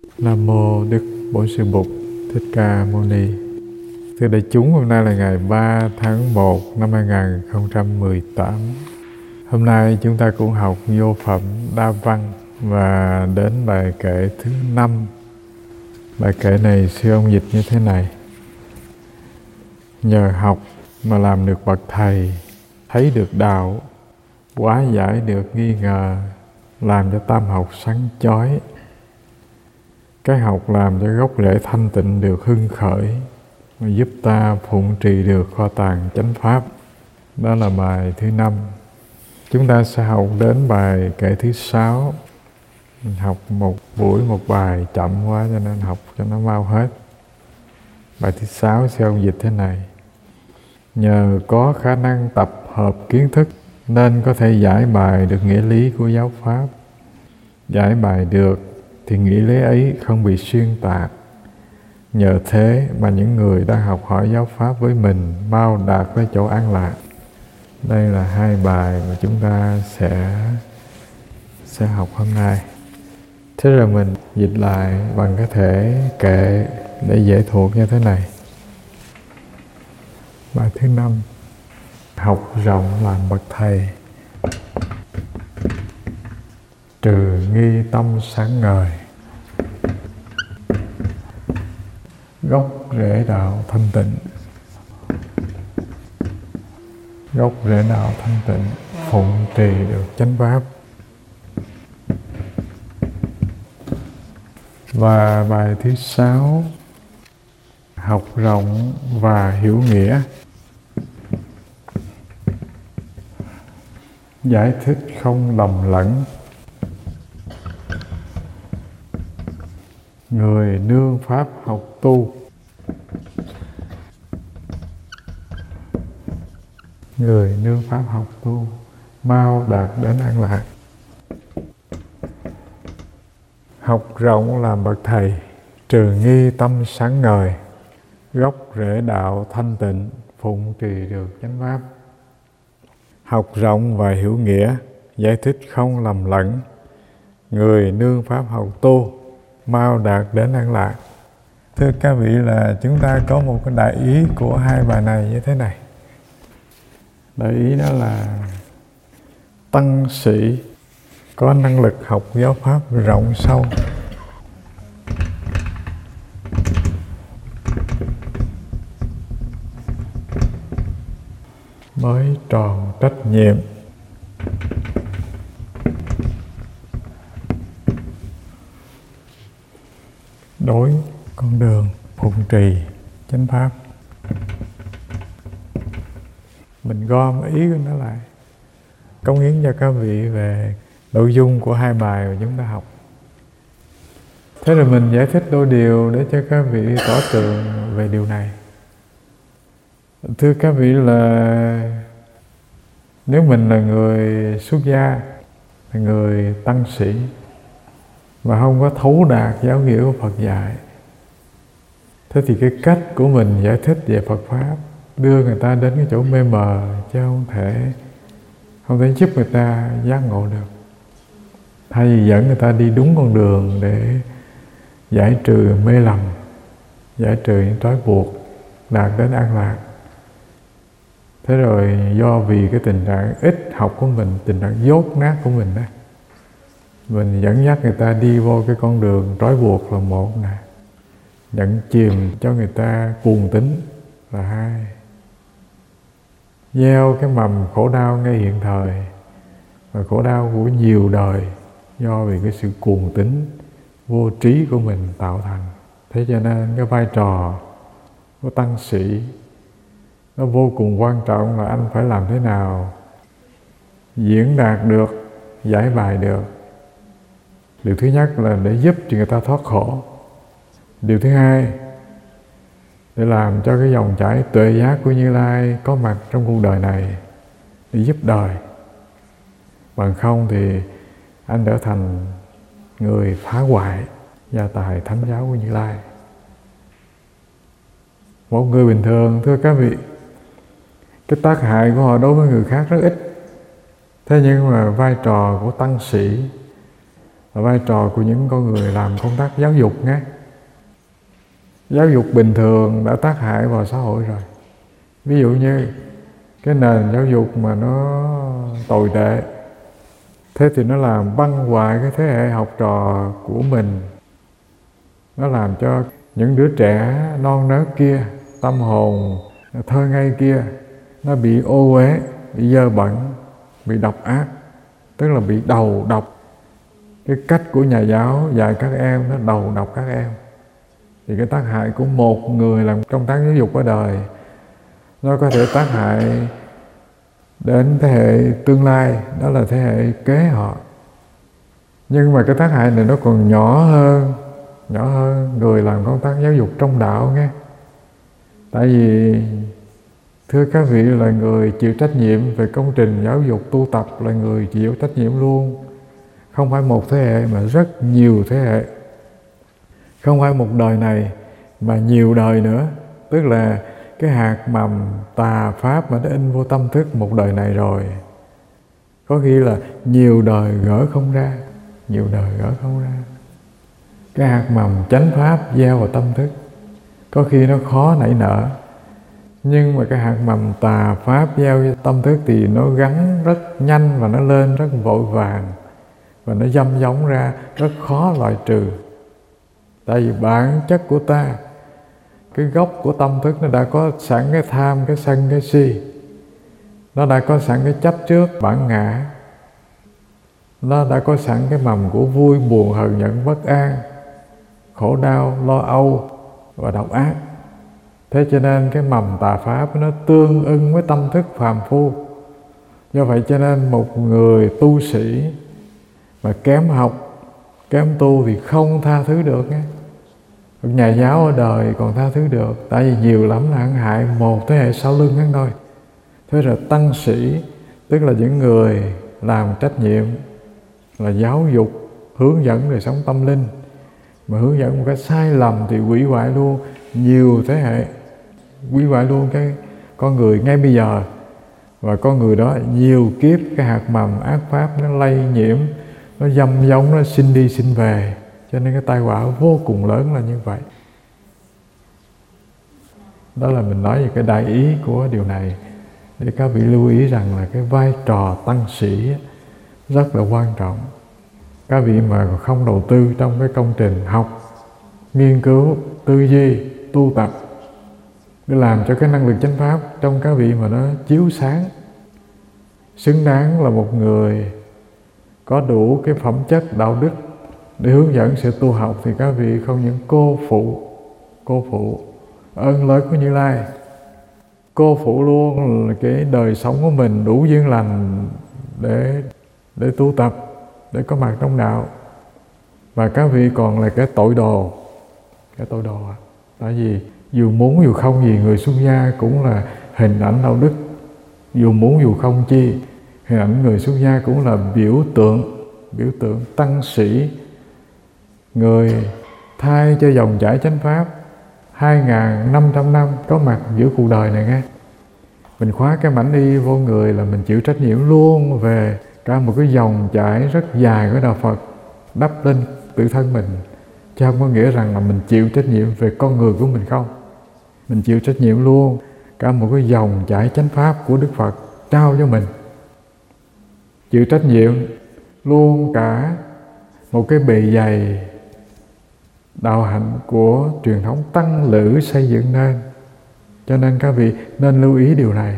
Nam mô Đức Bổn Sư Bụt Thích Ca Mâu Ni. Thưa đại chúng, hôm nay là ngày 3 tháng 1 năm 2018. Hôm nay chúng ta cũng học vô phẩm Đa Văn và đến bài kệ thứ 5. Bài kệ này sư ông dịch như thế này: nhờ học mà làm được bậc thầy, thấy được đạo, hóa giải được nghi ngờ, làm cho tam học sáng chói. Cái học làm cho gốc rễ thanh tịnh được hưng khởi, giúp ta phụng trì được kho tàng chánh pháp. Đó là bài thứ 5. Chúng ta sẽ học đến bài kệ thứ 6. Mình học một buổi một bài, chậm quá cho nên học cho nó mau hết. Bài thứ 6 sư ông dịch thế này: nhờ có khả năng tập hợp kiến thức nên có thể giải bài được nghĩa lý của giáo pháp. Giải bài được thì nghĩa lý ấy không bị xuyên tạc. Nhờ thế mà những người đang học hỏi giáo pháp với mình mau đạt tới chỗ an lạc. Đây là 2 bài mà chúng ta sẽ học hôm nay. Thế rồi mình dịch lại bằng cái thể kệ để dễ thuộc như thế này. Bài thứ 5: học rộng làm bậc thầy, trừ nghi tâm sáng ngời, gốc rễ đạo thanh tịnh. Gốc rễ đạo thanh tịnh, phụng trì được chánh pháp. Và bài thứ 6: học rộng và hiểu nghĩa, giải thích không lầm lẫn, người nương pháp học tu. Người nương pháp học tu, mau đạt đến an lạc. Học rộng làm bậc thầy, trừ nghi tâm sáng ngời, gốc rễ đạo thanh tịnh, phụng trì được chánh pháp. Học rộng và hiểu nghĩa, giải thích không lầm lẫn, người nương pháp học tu, mau đạt đến an lạc. Thưa các vị, là chúng ta có một cái đại ý của 2 bài này như thế này. Đại ý đó là tăng sĩ có năng lực học giáo pháp rộng sâu, mới tròn trách nhiệm đối con đường phụng trì chánh pháp. Mình gom ý của nó lại, cống hiến cho các vị về nội dung của 2 bài mà chúng ta học. Thế rồi mình giải thích đôi điều để cho các vị tỏ tường về điều này. Thưa các vị, là nếu mình là người xuất gia, là người tăng sĩ mà không có thấu đạt giáo nghĩa của Phật dạy, thế thì cái cách của mình giải thích về Phật pháp đưa người ta đến cái chỗ mê mờ, chứ không thể giúp người ta giác ngộ được. Thay vì dẫn người ta đi đúng con đường để giải trừ mê lầm, giải trừ những trói buộc, đạt đến an lạc. Thế rồi do vì cái tình trạng ít học của mình, tình trạng dốt nát của mình đó, mình dẫn dắt người ta đi vô cái con đường trói buộc là một nè, nhận chìm cho người ta cuồng tín là 2, gieo cái mầm khổ đau ngay hiện thời, và khổ đau của nhiều đời do vì cái sự cuồng tín vô trí của mình tạo thành. Thế cho nên cái vai trò của tăng sĩ nó vô cùng quan trọng, là anh phải làm thế nào diễn đạt được, giải bài được. Điều thứ nhất là để giúp cho người ta thoát khổ. Điều thứ hai, để làm cho cái dòng chảy tuệ giác của Như Lai có mặt trong cuộc đời này để giúp đời. Bằng không thì anh trở thành người phá hoại gia tài thánh giáo của Như Lai. Một người bình thường, thưa các vị, cái tác hại của họ đối với người khác rất ít. Thế nhưng mà vai trò của tăng sĩ là vai trò của những con người làm công tác giáo dục nhé. Giáo dục bình thường đã tác hại vào xã hội rồi. Ví dụ như cái nền giáo dục mà nó tồi tệ, thế thì nó làm băng hoại cái thế hệ học trò của mình. Nó làm cho những đứa trẻ non nớt kia, tâm hồn thơ ngây kia, nó bị ô uế, bị dơ bẩn, bị độc ác, tức là bị đầu độc. Cái cách của nhà giáo dạy các em nó đầu độc các em. Thì cái tác hại của một người làm công tác giáo dục ở đời, nó có thể tác hại đến thế hệ tương lai, đó là thế hệ kế họ. Nhưng mà cái tác hại này nó còn nhỏ hơn người làm công tác giáo dục trong đạo nghe. Tại vì thưa các vị, là người chịu trách nhiệm về công trình giáo dục tu tập, là người chịu trách nhiệm luôn. Không phải một thế hệ mà rất nhiều thế hệ. Không phải một đời này mà nhiều đời nữa. Tức là cái hạt mầm tà pháp mà nó in vô tâm thức một đời này rồi, có khi là nhiều đời gỡ không ra. Nhiều đời gỡ không ra. Cái hạt mầm chánh pháp gieo vào tâm thức, có khi nó khó nảy nở. Nhưng mà cái hạt mầm tà pháp gieo vào tâm thức thì nó gắn rất nhanh và nó lên rất vội vàng, và nó dâm giống ra rất khó loại trừ. Tại vì bản chất của ta, cái gốc của tâm thức nó đã có sẵn cái tham, cái sân, cái si. Nó đã có sẵn cái chấp trước bản ngã. Nó đã có sẵn cái mầm của vui, buồn, hờn, giận, bất an, khổ đau, lo âu và độc ác. Thế cho nên cái mầm tà pháp nó tương ưng với tâm thức phàm phu. Do vậy cho nên một người tu sĩ mà kém học, kém tu thì không tha thứ được nhé. Nhà giáo ở đời còn tha thứ được, tại vì nhiều lắm là hắn hại một thế hệ sau lưng hắn thôi. Thế rồi tăng sĩ, tức là những người làm trách nhiệm là giáo dục, hướng dẫn đời sống tâm linh, mà hướng dẫn một cái sai lầm thì hủy hoại luôn nhiều thế hệ, hủy hoại luôn cái con người ngay bây giờ. Và con người đó nhiều kiếp cái hạt mầm ác pháp nó lây nhiễm, nó dâm giống, nó sinh đi sinh về. Cho nên cái tai họa vô cùng lớn là như vậy. Đó là mình nói về cái đại ý của điều này, để các vị lưu ý rằng là cái vai trò tăng sĩ rất là quan trọng. Các vị mà không đầu tư trong cái công trình học, nghiên cứu, tư duy, tu tập để làm cho cái năng lực chánh pháp trong các vị mà nó chiếu sáng, xứng đáng là một người có đủ cái phẩm chất đạo đức để hướng dẫn sự tu học, thì các vị không những cô phụ ơn lớn của Như Lai, cô phụ luôn là cái đời sống của mình đủ duyên lành để tu tập, để có mặt trong đạo. Và các vị còn là cái tội đồ. Tại vì dù muốn dù không gì, người xuất gia cũng là hình ảnh đạo đức. Dù muốn dù không chi, hình ảnh người xuất gia cũng là biểu tượng tăng sĩ, người thay cho dòng chảy chánh pháp 2.500 năm có mặt giữa cuộc đời này nghe. Mình khóa cái mảnh y vô người là mình chịu trách nhiệm luôn về cả một cái dòng chảy rất dài của đạo Phật đắp lên tự thân mình. Chứ không có nghĩa rằng là mình chịu trách nhiệm về con người của mình không. Mình chịu trách nhiệm luôn cả một cái dòng chảy chánh pháp của Đức Phật trao cho mình. Chịu trách nhiệm luôn cả một cái bề dày đạo hạnh của truyền thống tăng lữ xây dựng nên. Cho nên các vị nên lưu ý điều này.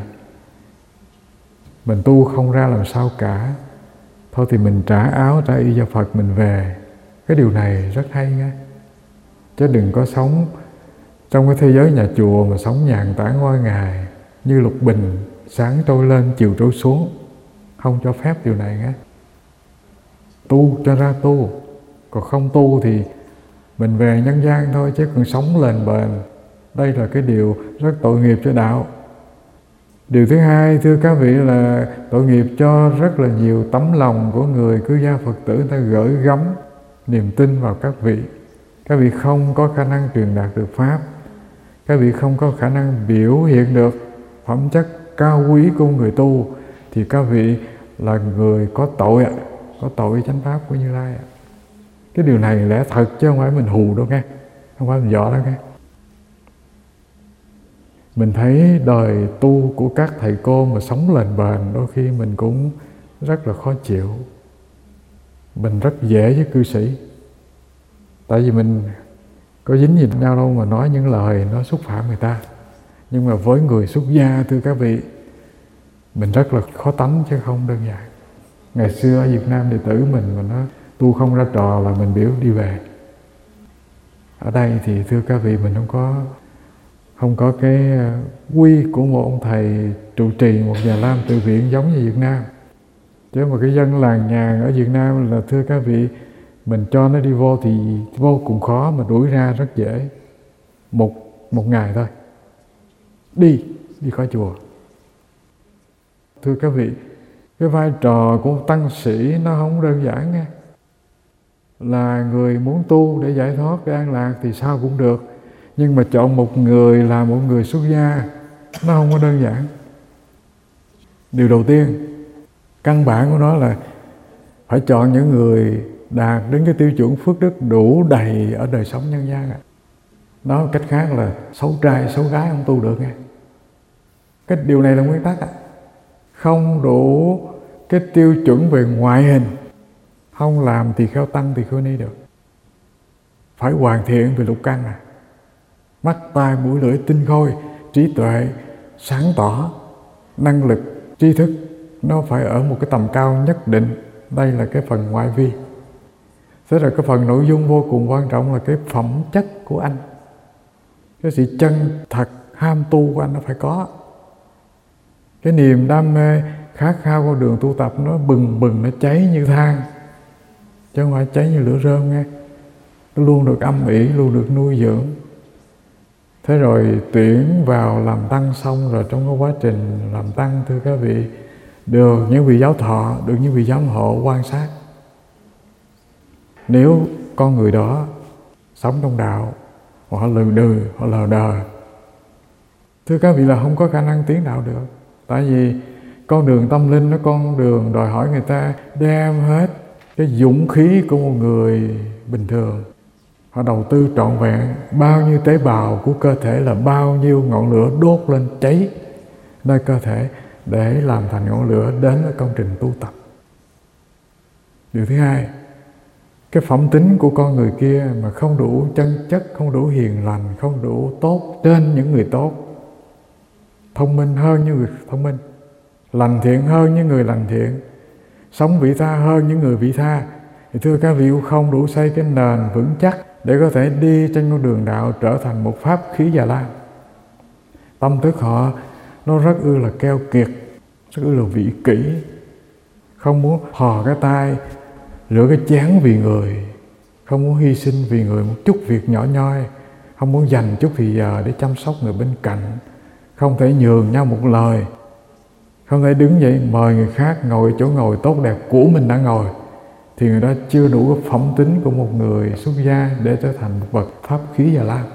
Mình tu không ra làm sao cả, thôi thì mình trả áo trả y cho Phật mình về. Cái điều này rất hay nghe. Chứ đừng có sống trong cái thế giới nhà chùa mà sống nhàn tản qua ngày như lục bình, sáng trôi lên chiều trôi xuống. Không cho phép điều này nghe. Tu cho ra tu, còn không tu thì mình về nhân gian thôi, chứ còn sống lềnh bềnh. Đây là cái điều rất tội nghiệp cho đạo. Điều thứ hai, thưa các vị, là tội nghiệp cho rất là nhiều tấm lòng của người cư gia Phật tử. Người ta gửi gắm niềm tin vào các vị. Các vị không có khả năng truyền đạt được Pháp. Các vị không có khả năng biểu hiện được phẩm chất cao quý của người tu, thì các vị là người có tội chánh pháp của Như Lai. Cái điều này lẽ thật chứ không phải mình hù đâu nghe, không phải mình dọ đâu nghe. Mình thấy đời tu của các thầy cô mà sống lềnh bềnh, đôi khi mình cũng rất là khó chịu. Mình rất dễ với cư sĩ, tại vì mình có dính gì nhau đâu mà nói những lời nó xúc phạm người ta. Nhưng mà với người xuất gia, thưa các vị, mình rất là khó tánh chứ không đơn giản. Ngày xưa ở Việt Nam đệ tử mình mà nó tu không ra trò là mình biểu đi về. Ở đây thì thưa các vị, mình không có cái quy của một ông thầy trụ trì một nhà lam tự viện giống như Việt Nam. Chứ mà cái dân làng nhàn ở Việt Nam là thưa các vị, mình cho nó đi vô thì vô cùng khó, mà đuổi ra rất dễ. Một ngày thôi, đi khỏi chùa. Thưa các vị, cái vai trò của tăng sĩ nó không đơn giản nghe. Là người muốn tu để giải thoát, để an lạc thì sao cũng được. Nhưng mà chọn một người là một người xuất gia, nó không có đơn giản. Điều đầu tiên, căn bản của nó là phải chọn những người đạt đến cái tiêu chuẩn phước đức đủ đầy ở đời sống nhân gian. Nói cách khác là xấu trai xấu gái không tu được nghe. Cái điều này là nguyên tắc. Không đủ cái tiêu chuẩn về ngoại hình, không làm tỳ kheo tăng tỳ kheo ni được. Phải hoàn thiện về lục căn mắt tai mũi lưỡi tinh khôi, trí tuệ sáng tỏ, năng lực tri thức nó phải ở một cái tầm cao nhất định. Đây là cái phần ngoại vi. Thế rồi cái phần nội dung vô cùng quan trọng là cái phẩm chất của anh. Cái sự chân thật ham tu của anh nó phải có. Cái niềm đam mê khát khao con đường tu tập nó bừng bừng, nó cháy như than, chứ không phải cháy như lửa rơm nghe. Nó luôn được âm ỉ, luôn được nuôi dưỡng. Thế rồi tuyển vào làm tăng xong rồi trong cái quá trình làm tăng, thưa các vị, được những vị giáo thọ, được những vị giám hộ quan sát. Nếu con người đó sống trong đạo, họ lừ đừ, họ lờ đờ, thưa các vị, là không có khả năng tiến đạo được. Tại vì con đường tâm linh nó con đường đòi hỏi người ta đem hết cái dũng khí của một người bình thường. Họ đầu tư trọn vẹn bao nhiêu tế bào của cơ thể, là bao nhiêu ngọn lửa đốt lên cháy nơi cơ thể để làm thành ngọn lửa đến với công trình tu tập. Điều thứ hai, cái phẩm tính của con người kia mà không đủ chân chất, không đủ hiền lành, không đủ tốt trên những người tốt, thông minh hơn những người thông minh, lành thiện hơn những người lành thiện, sống vị tha hơn những người vị tha, thì thưa các vị, không đủ xây cái nền vững chắc để có thể đi trên con đường đạo trở thành một pháp khí Già Lam. Tâm thức họ nó rất ư là keo kiệt, rất ư là vị kỷ, không muốn thò cái tay rửa cái chén vì người, không muốn hy sinh vì người một chút việc nhỏ nhoi, không muốn dành chút thì giờ để chăm sóc người bên cạnh, không thể nhường nhau một lời, không thể đứng dậy mời người khác ngồi chỗ ngồi tốt đẹp của mình đã ngồi, thì người đó chưa đủ phẩm tính của một người xuất gia để trở thành một bậc pháp khí Già Lam.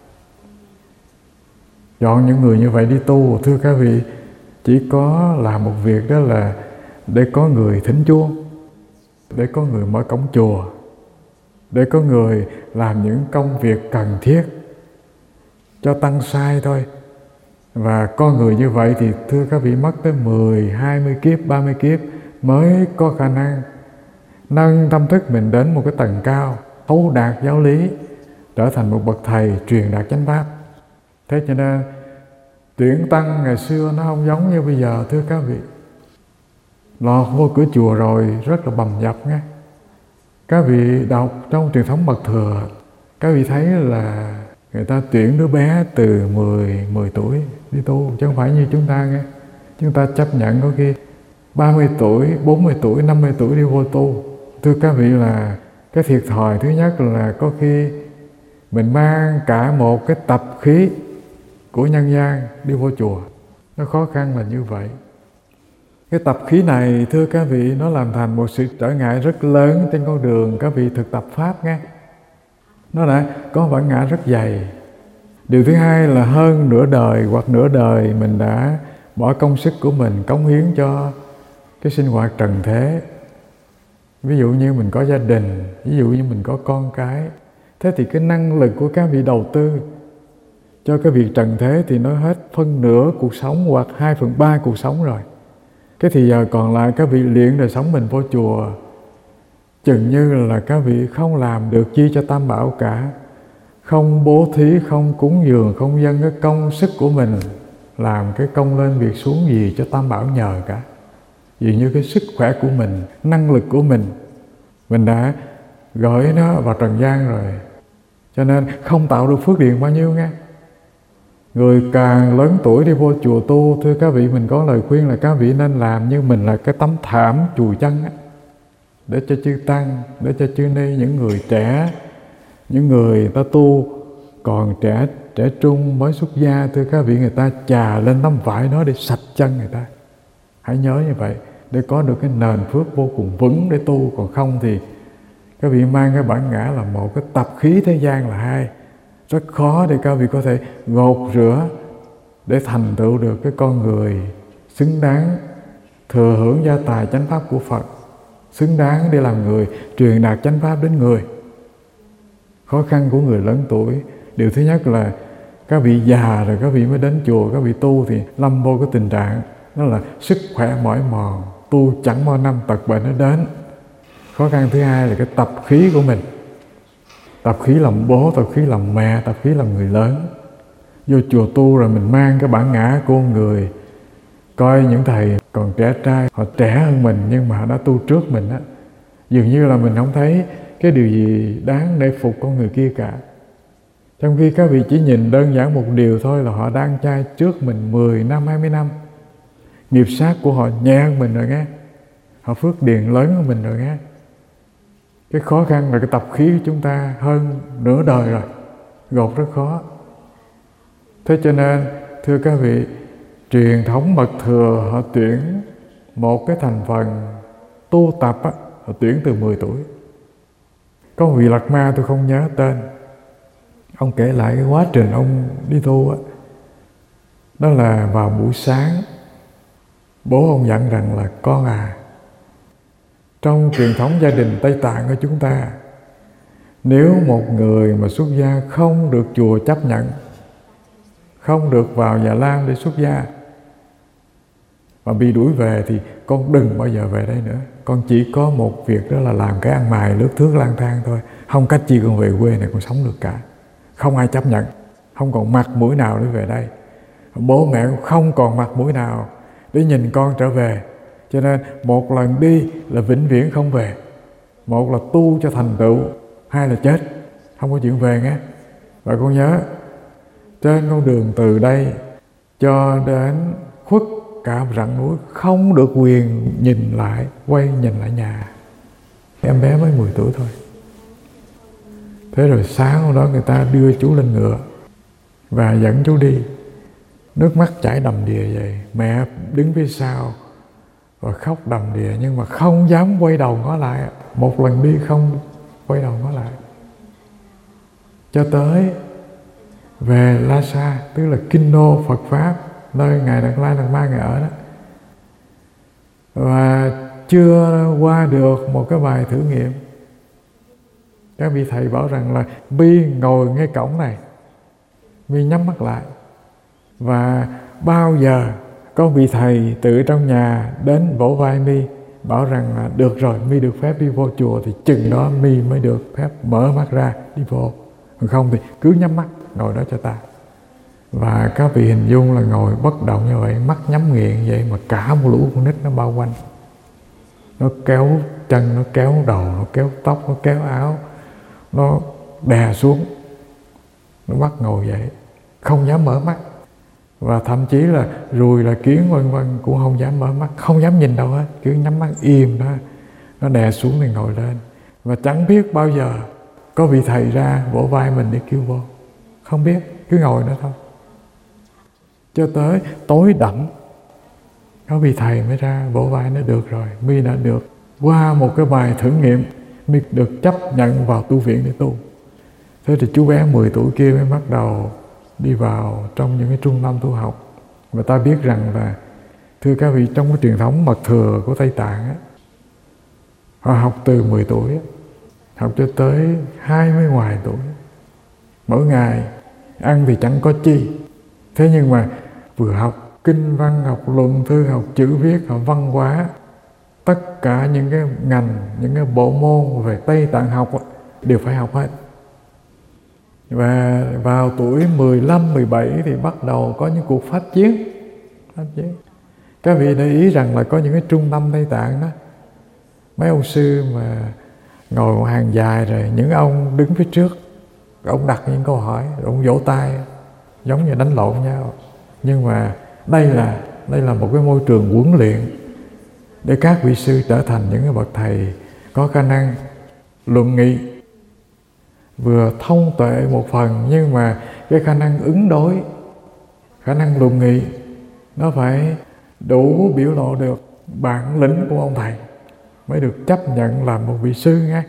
Chọn những người như vậy đi tu, thưa các vị, chỉ có làm một việc, đó là để có người thỉnh chuông, để có người mở cổng chùa, để có người làm những công việc cần thiết cho tăng sai thôi. Và con người như vậy thì thưa các vị, mất tới 10, 20 kiếp, 30 kiếp mới có khả năng nâng tâm thức mình đến một cái tầng cao, thấu đạt giáo lý, trở thành một bậc thầy truyền đạt chánh pháp. Thế cho nên tuyển tăng ngày xưa nó không giống như bây giờ, thưa các vị. Lọt vô cửa chùa rồi rất là bầm dập nghe. Các vị đọc trong truyền thống mật thừa, các vị thấy là người ta tuyển đứa bé từ 10 tuổi đi tu, chứ không phải như chúng ta nghe. Chúng ta chấp nhận có khi 30 tuổi, 40 tuổi, 50 tuổi đi vô tu. Thưa các vị, là cái thiệt thòi thứ nhất là có khi mình mang cả một cái tập khí của nhân gian đi vô chùa. Nó khó khăn là như vậy. Cái tập khí này, thưa các vị, nó làm thành một sự trở ngại rất lớn trên con đường các vị thực tập Pháp nghe. Nó đã có bản ngã rất dày. Điều thứ hai là hơn nửa đời hoặc nửa đời mình đã bỏ công sức của mình cống hiến cho cái sinh hoạt trần thế. Ví dụ như mình có gia đình, ví dụ như mình có con cái, thế thì cái năng lực của các vị đầu tư cho cái việc trần thế thì nó hết phân nửa cuộc sống hoặc 2/3 cuộc sống rồi. Cái thì giờ còn lại các vị luyện đời sống mình vô chùa, chừng như là các vị không làm được chi cho Tam Bảo cả, không bố thí, không cúng dường, không dâng cái công sức của mình làm cái công lên việc xuống gì cho Tam Bảo nhờ cả. Vì như cái sức khỏe của mình, năng lực của mình đã gửi nó vào trần gian rồi, cho nên không tạo được phước điền bao nhiêu nghe. Người càng lớn tuổi đi vô chùa tu, thưa các vị, mình có lời khuyên là các vị nên làm như mình là cái tấm thảm chùi chân á, để cho chư tăng, để cho chư ni, những người trẻ, những người ta tu còn trẻ trung mới xuất gia, thưa các vị, người ta chà lên tấm vải đó để sạch chân người ta. Hãy nhớ như vậy để có được cái nền phước vô cùng vững để tu. Còn không thì các vị mang cái bản ngã là một, cái tập khí thế gian là hai. Rất khó để các vị có thể gột rửa để thành tựu được cái con người xứng đáng thừa hưởng gia tài chánh pháp của Phật, xứng đáng để làm người truyền đạt chánh pháp đến người. Khó khăn của người lớn tuổi, điều thứ nhất là các vị già rồi các vị mới đến chùa, các vị tu thì lâm vô cái tình trạng đó là sức khỏe mỏi mòn, tu chẳng bao năm tật bệnh nó đến. Khó khăn thứ hai là cái tập khí của mình, tập khí làm bố, tập khí làm mẹ, tập khí làm người lớn. Vô chùa tu rồi mình mang cái bản ngã của người, coi những thầy còn trẻ trai, họ trẻ hơn mình nhưng mà họ đã tu trước mình á, dường như là mình không thấy cái điều gì đáng để phục con người kia cả. Trong khi các vị chỉ nhìn đơn giản một điều thôi là họ đang trai trước mình 10 năm, 20 năm. Nghiệp sát của họ nhẹ hơn mình rồi nghe, họ phước điền lớn hơn mình rồi nghe. Cái khó khăn là cái tập khí của chúng ta hơn nửa đời rồi, gột rất khó. Thế cho nên thưa các vị, truyền thống mật thừa họ tuyển một cái thành phần tu tập á, họ tuyển từ 10 tuổi. Có một vị Lạt Ma tôi không nhớ tên, ông kể lại cái quá trình ông đi tu á. Đó là vào buổi sáng, bố ông dặn rằng là con à, trong truyền thống gia đình Tây Tạng của chúng ta, nếu một người mà xuất gia không được chùa chấp nhận, không được vào Già Lam để xuất gia, mà bị đuổi về thì con đừng bao giờ về đây nữa. Con chỉ có một việc đó là làm cái ăn mày lướt thước lang thang thôi, không cách chi con về quê này con sống được cả. Không ai chấp nhận, không còn mặt mũi nào để về đây. Bố mẹ cũng không còn mặt mũi nào để nhìn con trở về. Cho nên một lần đi là vĩnh viễn không về. Một là tu cho thành tựu, hai là chết, không có chuyện về nghe. Và con nhớ, trên con đường từ đây cho đến khuất cả rặng núi, không được quyền nhìn lại, quay nhìn lại nhà. Em bé mới 10 tuổi thôi. Thế rồi sáng hôm đó người ta đưa chú lên ngựa và dẫn chú đi. Nước mắt chảy đầm đìa vậy. Mẹ đứng phía sau và khóc đầm đìa, nhưng mà không dám quay đầu ngó lại. Một lần đi không quay đầu ngó lại. Cho tới về Lhasa, tức là kinh đô Phật Pháp, nơi Ngài Đạt Lai Lạt Ma Ngài ở đó. Và chưa qua được một cái bài thử nghiệm, các vị thầy bảo rằng là Mi ngồi ngay cổng này, Mi nhắm mắt lại, và bao giờ có vị thầy từ trong nhà đến vỗ vai Mi bảo rằng là được rồi, Mi được phép đi vô chùa, thì chừng đó Mi mới được phép mở mắt ra đi vô. Còn không thì cứ nhắm mắt ngồi đó cho ta. Và các vị hình dung là ngồi bất động như vậy, mắt nhắm nghiền vậy, mà cả một lũ con nít nó bao quanh. Nó kéo chân, nó kéo đầu, nó kéo tóc, nó kéo áo, nó đè xuống, nó bắt ngồi vậy, không dám mở mắt. Và thậm chí là ruồi là kiến vân vân cũng không dám mở mắt, không dám nhìn đâu hết, cứ nhắm mắt im đó. Nó đè xuống thì ngồi lên. Và chẳng biết bao giờ có vị thầy ra vỗ vai mình để kêu vô, không biết, cứ ngồi đó thôi. Cho tới tối đậm có vị thầy mới ra vỗ vai, nó được rồi, Mi đã được qua một cái bài thử nghiệm, Mi được chấp nhận vào tu viện để tu. Thế thì chú bé 10 tuổi kia mới bắt đầu đi vào trong những cái trung tâm tu học. Và ta biết rằng là, thưa các vị, trong cái truyền thống mật thừa của Tây Tạng á, Họ học từ 10 tuổi, học cho tới 20 ngoài tuổi. Mỗi ngày ăn thì chẳng có chi. Thế nhưng mà vừa học kinh văn, học luận thư, học chữ viết, học văn hóa, tất cả những cái ngành, những cái bộ môn về Tây Tạng học đều phải học hết. Và vào tuổi 15, 17 thì bắt đầu có những cuộc phát chiến. Các vị để ý rằng là có những cái trung tâm Tây Tạng đó, mấy ông sư mà ngồi một hàng dài rồi những ông đứng phía trước, ông đặt những câu hỏi, rồi ông vỗ tay giống như đánh lộn nhau. Nhưng mà đây là một cái môi trường huấn luyện để các vị sư trở thành những cái bậc thầy có khả năng luận nghị, vừa thông tuệ một phần, nhưng mà cái khả năng ứng đối, khả năng luận nghị nó phải đủ biểu lộ được bản lĩnh của ông thầy mới được chấp nhận làm một vị sư nghe.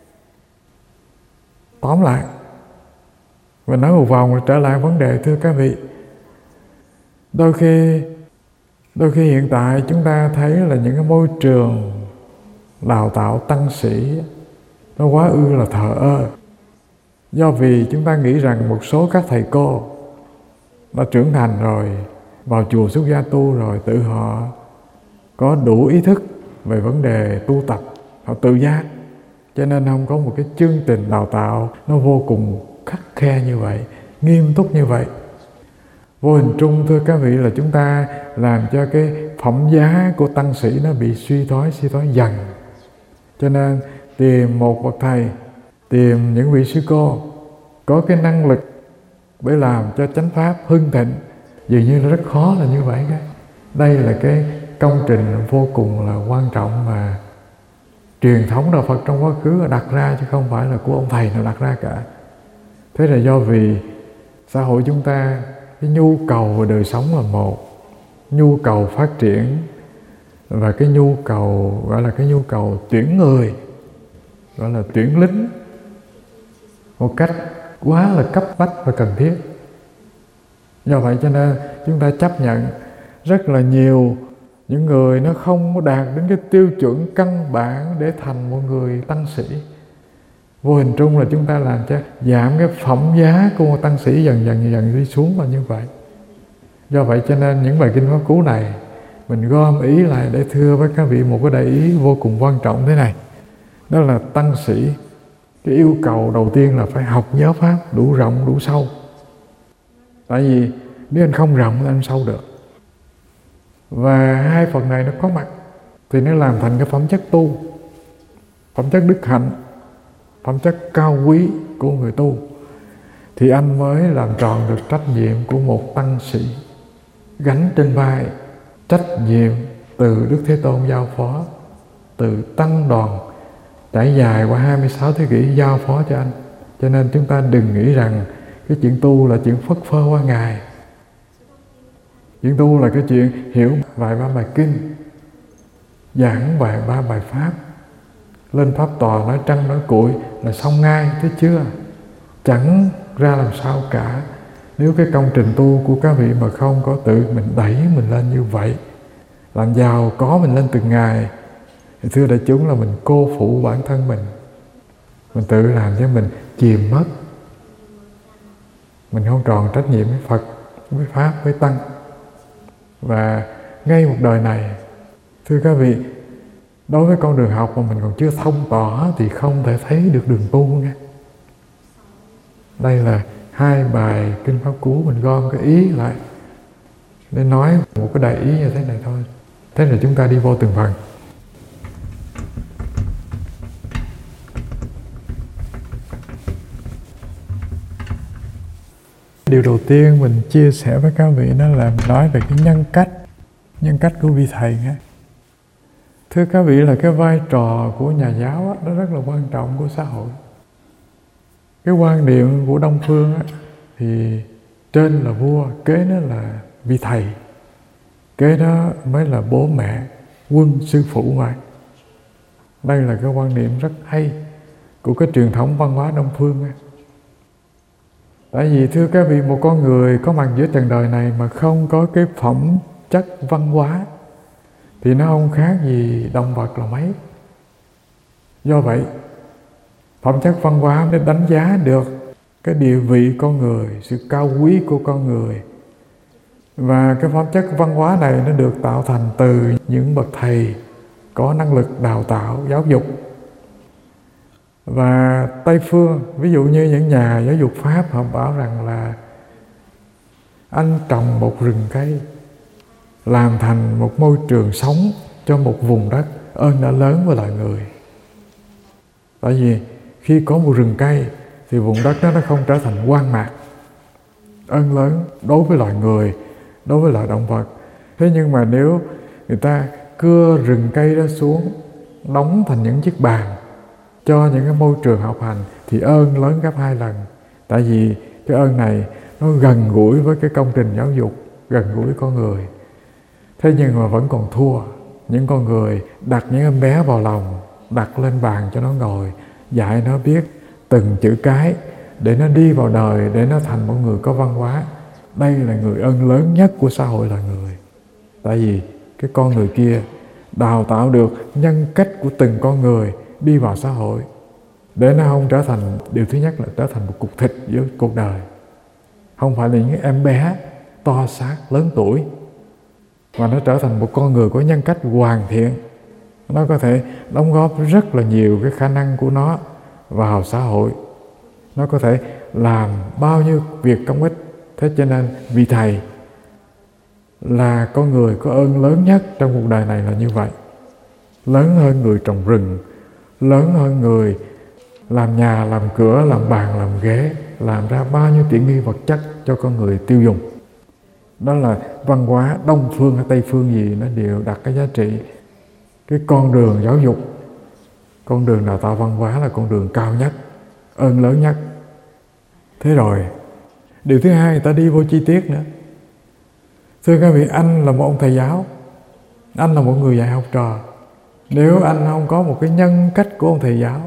Tóm lại, mình nói một vòng rồi trở lại vấn đề, thưa các vị. Đôi khi hiện tại chúng ta thấy là những cái môi trường đào tạo tăng sĩ nó quá ư là thờ ơ. Do vì chúng ta nghĩ rằng một số các thầy cô đã trưởng thành rồi, vào chùa xuất gia tu rồi, tự họ có đủ ý thức về vấn đề tu tập, họ tự giác, cho nên không có một cái chương trình đào tạo nó vô cùng khắt khe như vậy, nghiêm túc như vậy. Vô hình trung, thưa các vị, là chúng ta làm cho cái phẩm giá của tăng sĩ nó bị suy thoái dần. Cho nên tìm một bậc thầy, tìm những vị sư cô có cái năng lực để làm cho chánh pháp hưng thịnh dường như nó rất khó là như vậy. Đây là cái công trình vô cùng là quan trọng mà truyền thống đạo Phật trong quá khứ đặt ra, chứ không phải là của ông thầy nào đặt ra cả. Thế là do vì xã hội chúng ta, cái nhu cầu về đời sống là một, nhu cầu phát triển và cái nhu cầu gọi là cái nhu cầu tuyển người, gọi là tuyển lính một cách quá là cấp bách và cần thiết. Do vậy cho nên chúng ta chấp nhận rất là nhiều những người nó không có đạt đến cái tiêu chuẩn căn bản để thành một người tăng sĩ. Vô hình trung là chúng ta làm cho giảm cái phẩm giá của một tăng sĩ dần đi xuống là như vậy. Do vậy cho nên những bài kinh pháp cú này mình gom ý lại để thưa với các vị một cái đại ý vô cùng quan trọng thế này. Đó là tăng sĩ, cái yêu cầu đầu tiên là phải học giáo pháp đủ rộng đủ sâu. Tại vì nếu anh không rộng thì anh sâu được. Và hai phần này nó có mặt thì nó làm thành cái phẩm chất tu, phẩm chất đức hạnh, phẩm chất cao quý của người tu, thì anh mới làm tròn được trách nhiệm của một tăng sĩ, gánh trên vai trách nhiệm từ Đức Thế Tôn giao phó, từ tăng đoàn trải dài qua 26 thế kỷ giao phó cho anh. Cho nên chúng ta đừng nghĩ rằng cái chuyện tu là chuyện phất phơ qua ngày. Chuyện tu là cái chuyện hiểu vài ba bài kinh, giảng vài ba bài pháp, lên pháp tòa nói trăng nói cuội là xong ngay, thấy chưa? Chẳng ra làm sao cả. Nếu cái công trình tu của các vị mà không có tự mình đẩy mình lên như vậy, làm giàu có mình lên từng ngày, thì thưa đại chúng là mình cô phụ bản thân mình tự làm cho mình chìm mất, mình không tròn trách nhiệm với Phật, với Pháp, với Tăng. Và ngay một đời này, thưa các vị, đối với con đường học mà mình còn chưa thông tỏ thì không thể thấy được đường tu nghe. Đây là hai bài kinh pháp cú mình gom cái ý lại để nói một cái đại ý như thế này thôi. Thế là chúng ta đi vô từng phần. Điều đầu tiên mình chia sẻ với các vị đó là nói về cái nhân cách của vị thầy nghe. Thưa các vị, là cái vai trò của nhà giáo đó, nó rất là quan trọng của xã hội. Cái quan niệm của Đông Phương thì trên là vua, kế đó là vị thầy, kế đó mới là bố mẹ, quân, sư phụ ngoài. Đây là cái quan niệm rất hay của cái truyền thống văn hóa Đông Phương. Tại vì thưa các vị, một con người có mặt giữa trần đời này mà không có cái phẩm chất văn hóa thì nó không khác gì động vật là mấy. Do vậy, phẩm chất văn hóa để đánh giá được cái địa vị con người, sự cao quý của con người. Và cái phẩm chất văn hóa này nó được tạo thành từ những bậc thầy có năng lực đào tạo, giáo dục. Và Tây phương, ví dụ như những nhà giáo dục Pháp, họ bảo rằng là anh trồng một rừng cây, làm thành một môi trường sống cho một vùng đất, ơn đã lớn với loài người. Tại vì khi có một rừng cây thì vùng đất đó nó không trở thành hoang mạc. Ơn lớn đối với loài người, đối với loài động vật. Thế nhưng mà nếu người ta cưa rừng cây đó xuống, đóng thành những chiếc bàn cho những cái môi trường học hành, thì ơn lớn gấp 2 lần. Tại vì cái ơn này nó gần gũi với cái công trình giáo dục, gần gũi với con người. Thế nhưng mà vẫn còn thua những con người đặt những em bé vào lòng, đặt lên bàn cho nó ngồi, dạy nó biết từng chữ cái để nó đi vào đời, để nó thành một người có văn hóa. Đây là người ơn lớn nhất của xã hội là người. Tại vì cái con người kia đào tạo được nhân cách của từng con người đi vào xã hội, để nó không trở thành, điều thứ nhất là trở thành một cục thịt giữa cuộc đời. Không phải là những em bé to xác lớn tuổi, mà nó trở thành một con người có nhân cách hoàn thiện. Nó có thể đóng góp rất là nhiều cái khả năng của nó vào xã hội. Nó có thể làm bao nhiêu việc công ích. Thế cho nên vị thầy là con người có ơn lớn nhất trong cuộc đời này là như vậy. Lớn hơn người trồng rừng, lớn hơn người làm nhà, làm cửa, làm bàn, làm ghế, làm ra bao nhiêu tiện nghi vật chất cho con người tiêu dùng. Đó là văn hóa Đông phương hay Tây phương gì nó đều đặt cái giá trị. Cái con đường giáo dục, con đường đào tạo văn hóa là con đường cao nhất, ơn lớn nhất. Thế rồi, điều thứ hai, người ta đi vô chi tiết nữa. Thưa các vị, anh là một ông thầy giáo, anh là một người dạy học trò. Nếu anh không có một cái nhân cách của ông thầy giáo,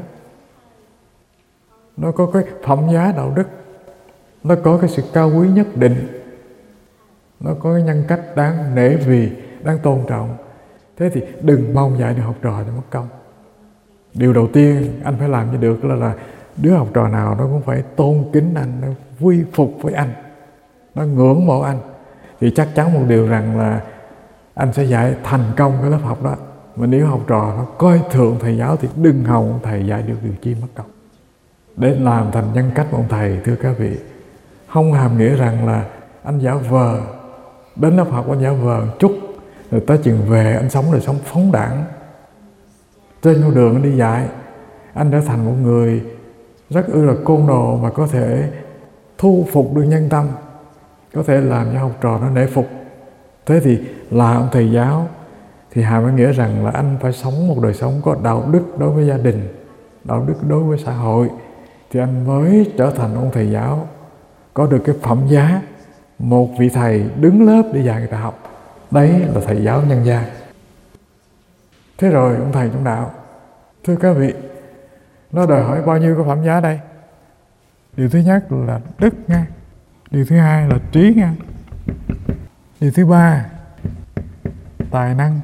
nó có cái phẩm giá đạo đức, nó có cái sự cao quý nhất định, nó có cái nhân cách đáng nể vì, đáng tôn trọng, thế thì đừng mong dạy được học trò cho mất công. Điều đầu tiên anh phải làm cho được là đứa học trò nào nó cũng phải tôn kính anh, nó quy phục với anh, nó ngưỡng mộ anh, thì chắc chắn một điều rằng là anh sẽ dạy thành công cái lớp học đó. Mà nếu học trò nó coi thường thầy giáo thì đừng hòng ông thầy dạy được điều chi mất công. Để làm thành nhân cách của ông thầy, thưa các vị, không hàm nghĩa rằng là anh giả vờ, đến lớp học anh giả vờ chút, rồi tới chừng về anh sống đời sống phóng đãng. Trên con đường anh đi dạy, anh trở thành một người rất là côn đồ mà có thể thu phục được nhân tâm, có thể làm cho học trò nó nể phục. Thế thì là ông thầy giáo thì hàm nghĩa rằng là anh phải sống một đời sống có đạo đức đối với gia đình, đạo đức đối với xã hội, thì anh mới trở thành ông thầy giáo có được cái phẩm giá một vị thầy đứng lớp để dạy người ta học. Đấy là thầy giáo nhân gian. Thế rồi ông thầy trong đạo, thưa các vị, nó đòi hỏi bao nhiêu cái phẩm giá đây? Điều thứ nhất là đức nha, điều thứ hai là trí nha, điều thứ ba tài năng.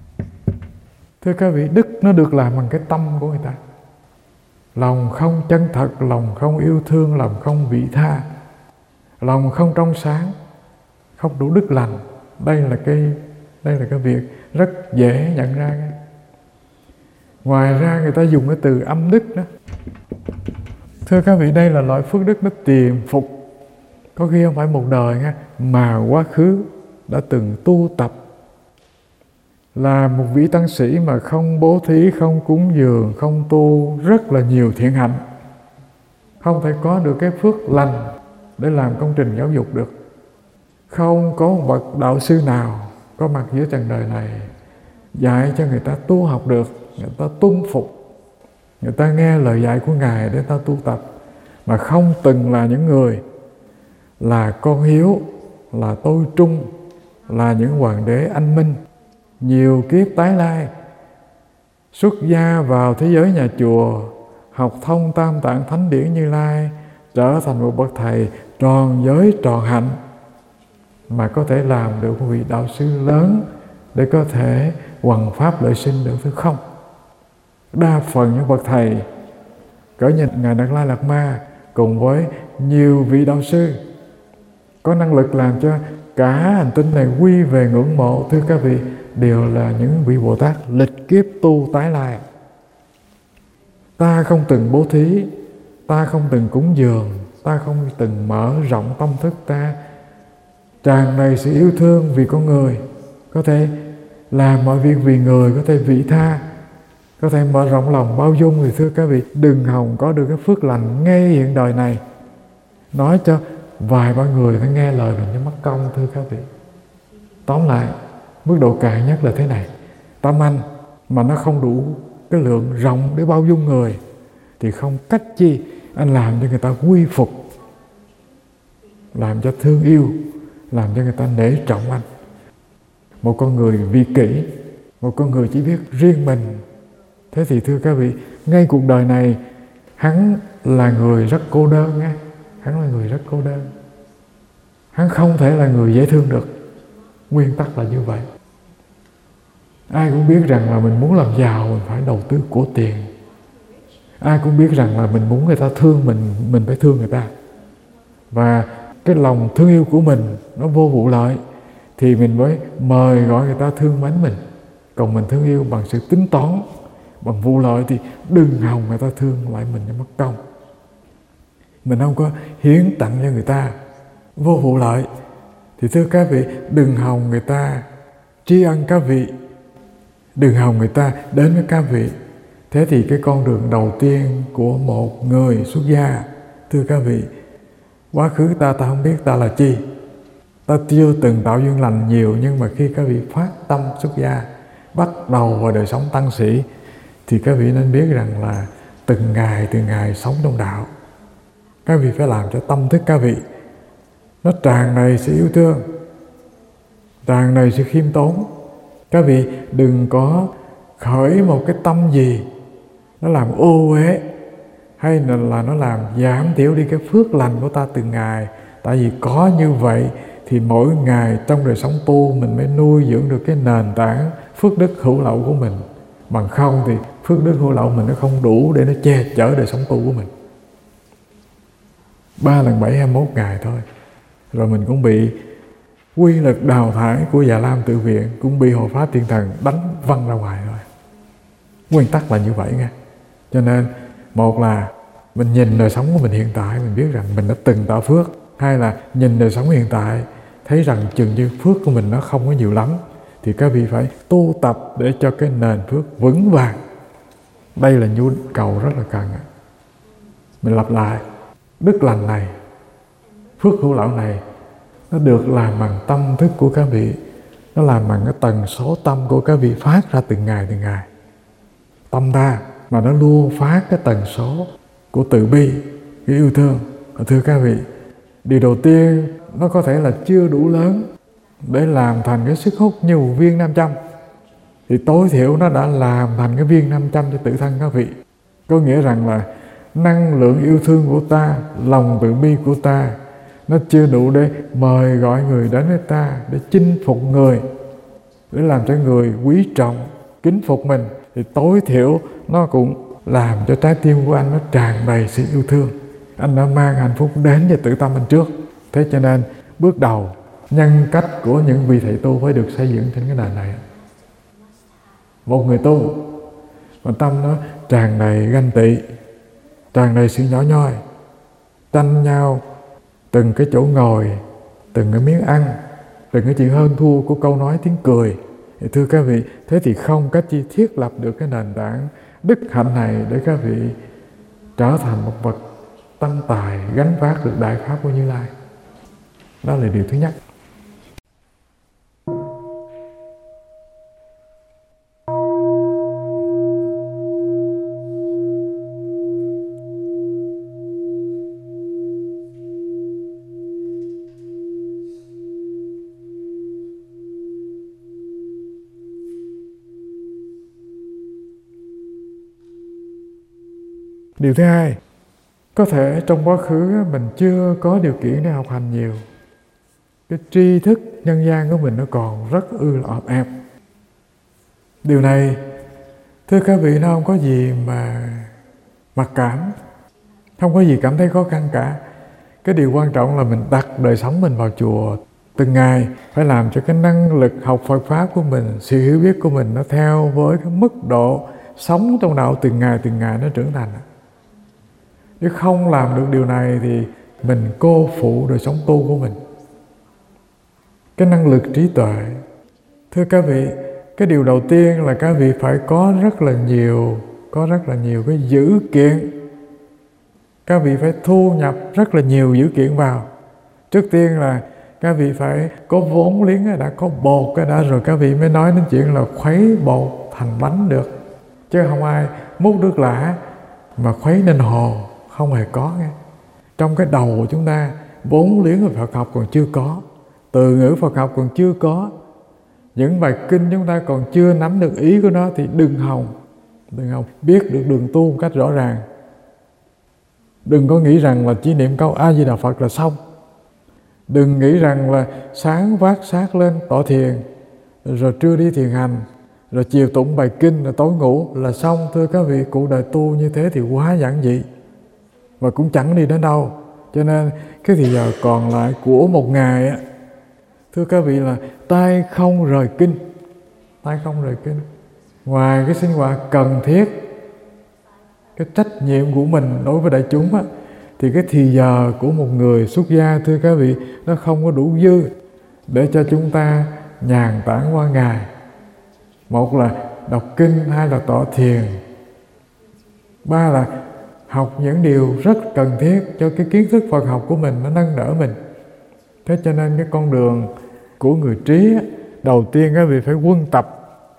Thưa các vị, đức nó được làm bằng cái tâm của người ta. Lòng không chân thật, lòng không yêu thương, lòng không vị tha, lòng không trong sáng, không đủ đức lành. Đây là cái việc rất dễ nhận ra. Ngoài ra người ta dùng cái từ âm đức đó. Thưa các vị, đây là loại phước đức nó tiềm phục, có khi không phải một đời nha, mà quá khứ đã từng tu tập. Là một vị tăng sĩ mà không bố thí, không cúng dường, không tu rất là nhiều thiện hạnh, không thể có được cái phước lành để làm công trình giáo dục được. Không có một bậc đạo sư nào có mặt dưới trần đời này dạy cho người ta tu học được, người ta tuân phục, người ta nghe lời dạy của Ngài để ta tu tập, mà không từng là những người là con hiếu, là tôi trung, là những hoàng đế anh minh, nhiều kiếp tái lai, xuất gia vào thế giới nhà chùa, học thông tam tạng thánh điển Như Lai, trở thành một bậc thầy tròn giới tròn hạnh, mà có thể làm được một vị đạo sư lớn để có thể hoằng pháp lợi sinh được, thứ không. Đa phần những bậc thầy cỡ như Ngài Đạt Lai Lạt Ma cùng với nhiều vị đạo sư có năng lực làm cho cả hành tinh này quy về ngưỡng mộ, thưa các vị, đều là những vị Bồ Tát lịch kiếp tu tái lai. Ta không từng bố thí, ta không từng cúng dường, ta không từng mở rộng tâm thức ta tràn đầy sự yêu thương vì con người, có thể làm mọi việc vì người, có thể vị tha, có thể mở rộng lòng bao dung. Thì thưa các vị, đừng hòng có được cái phước lành ngay hiện đời này. Nói cho vài ba người phải nghe lời mình cho mất công, thưa các vị. Tóm lại, mức độ cạn nhất là thế này: tâm anh mà nó không đủ cái lượng rộng để bao dung người thì không cách chi anh làm cho người ta quy phục, làm cho thương yêu, làm cho người ta nể trọng anh. Một con người vị kỷ, một con người chỉ biết riêng mình, thế thì thưa các vị, ngay cuộc đời này hắn là người rất cô đơn nha. Hắn là người rất cô đơn. Hắn không thể là người dễ thương được. Nguyên tắc là như vậy. Ai cũng biết rằng là mình muốn làm giàu mình phải đầu tư của tiền. Ai cũng biết rằng là mình muốn người ta thương mình phải thương người ta. Và cái lòng thương yêu của mình nó vô vụ lợi thì mình mới mời gọi người ta thương mến mình. Còn mình thương yêu bằng sự tính toán, bằng vụ lợi thì đừng hòng người ta thương lại mình cho mất công. Mình không có hiến tặng cho người ta vô vụ lợi thì thưa các vị, đừng hòng người ta tri ân các vị, đừng hòng người ta đến với các vị. Thế thì cái con đường đầu tiên của một người xuất gia, thưa các vị, quá khứ ta không biết ta là chi, ta chưa từng tạo duyên lành nhiều, nhưng mà khi các vị phát tâm xuất gia, bắt đầu vào đời sống tăng sĩ, thì các vị nên biết rằng là từng ngày sống trong đạo, các vị phải làm cho tâm thức các vị nó tràn đầy sự yêu thương, tràn đầy sự khiêm tốn. Các vị đừng có khởi một cái tâm gì nó làm ô uế hay là nó làm giảm thiểu đi cái phước lành của ta từng ngày. Tại vì có như vậy thì mỗi ngày trong đời sống tu mình mới nuôi dưỡng được cái nền tảng phước đức hữu lậu của mình. Bằng không thì phước đức hữu lậu mình nó không đủ để nó che chở đời sống tu của mình. 3 lần 7 21 ngày thôi, rồi mình cũng bị quy lực đào thải của Già Lam Tự Viện, cũng bị Hộ Pháp Thiên Thần đánh văng ra ngoài rồi. Nguyên tắc là như vậy nha. Cho nên một là mình nhìn đời sống của mình hiện tại, mình biết rằng mình đã từng tạo phước. Hai là nhìn đời sống hiện tại, thấy rằng chừng như phước của mình nó không có nhiều lắm, thì các vị phải tu tập để cho cái nền phước vững vàng. Đây là nhu cầu rất là cần. Mình lặp lại, đức lành này, phước hữu lậu này, nó được làm bằng tâm thức của các vị, nó làm bằng cái tần số tâm của các vị phát ra từng ngày. Tâm ta mà nó luôn phát cái tần số của từ bi, cái yêu thương. Thưa các vị, điều đầu tiên nó có thể là chưa đủ lớn để làm thành cái sức hút như một viên nam châm, thì tối thiểu nó đã làm thành cái viên nam châm cho tự thân các vị. Có nghĩa rằng là năng lượng yêu thương của ta, lòng từ bi của ta, nó chưa đủ để mời gọi người đến với ta, để chinh phục người, để làm cho người quý trọng, kính phục mình. Thì tối thiểu nó cũng làm cho trái tim của anh nó tràn đầy sự yêu thương. Anh đã mang hạnh phúc đến cho tự tâm anh trước. Thế cho nên bước đầu, nhân cách của những vị thầy tu phải được xây dựng trên cái nền này. Một người tu mà tâm nó tràn đầy ganh tị, tràn đầy sự nhỏ nhoi, tranh nhau từng cái chỗ ngồi, từng cái miếng ăn, từng cái chuyện hơn thua của câu nói tiếng cười, thì thưa các vị, thế thì không cách chi thiết lập được cái nền tảng đức hạnh này để các vị trở thành một bậc tăng tài gánh vác được đại pháp của Như Lai. Đó là điều thứ nhất. Điều thứ hai, có thể trong quá khứ mình chưa có điều kiện để học hành nhiều. Cái tri thức nhân gian của mình nó còn rất ọp ẹp. Điều này Thưa các vị, nó không có gì mà mặc cảm, không có gì cảm thấy khó khăn cả. Cái điều quan trọng là mình đặt đời sống mình vào chùa, từng ngày phải làm cho cái năng lực học Phật Pháp của mình, sự hiểu biết của mình nó theo với cái mức độ sống trong đạo từng ngày nó trưởng thành. Nếu không làm được điều này thì mình cô phụ đời sống tu của mình. Cái năng lực trí tuệ, thưa các vị, cái điều đầu tiên là các vị phải có rất là nhiều cái dữ kiện. Các vị phải thu nhập rất là nhiều dữ kiện vào. Trước tiên là các vị phải có vốn liếng, đã có bột cái đã, rồi các vị mới nói đến chuyện là khuấy bột thành bánh được. Chứ không ai múc nước lã mà khuấy nên hồ, không hề có nghe. Trong cái đầu của chúng ta, vốn liếng của Phật học còn chưa có, từ ngữ Phật học còn chưa có, những bài kinh chúng ta còn chưa nắm được ý của nó, thì đừng hòng biết được đường tu một cách rõ ràng. Đừng có nghĩ rằng là chỉ niệm câu A Di Đà Phật là xong. Đừng nghĩ rằng là sáng vác xác lên tọa thiền, rồi trưa đi thiền hành, rồi chiều tụng bài kinh, rồi tối ngủ là xong. Thưa các vị, cuộc đời tu như thế thì quá giản dị và cũng chẳng đi đến đâu. Cho nên cái thì giờ còn lại của một ngày á, thưa các vị, là tay không rời kinh. Ngoài cái sinh hoạt cần thiết, cái trách nhiệm của mình đối với đại chúng á, thì cái thì giờ của một người xuất gia, thưa các vị, nó không có đủ dư để cho chúng ta nhàn tản qua ngày. Một là đọc kinh, hai là tọa thiền, ba là học những điều rất cần thiết cho cái kiến thức Phật học của mình, nó nâng đỡ mình. Thế cho nên cái con đường của người trí á, đầu tiên các vị phải quân tập.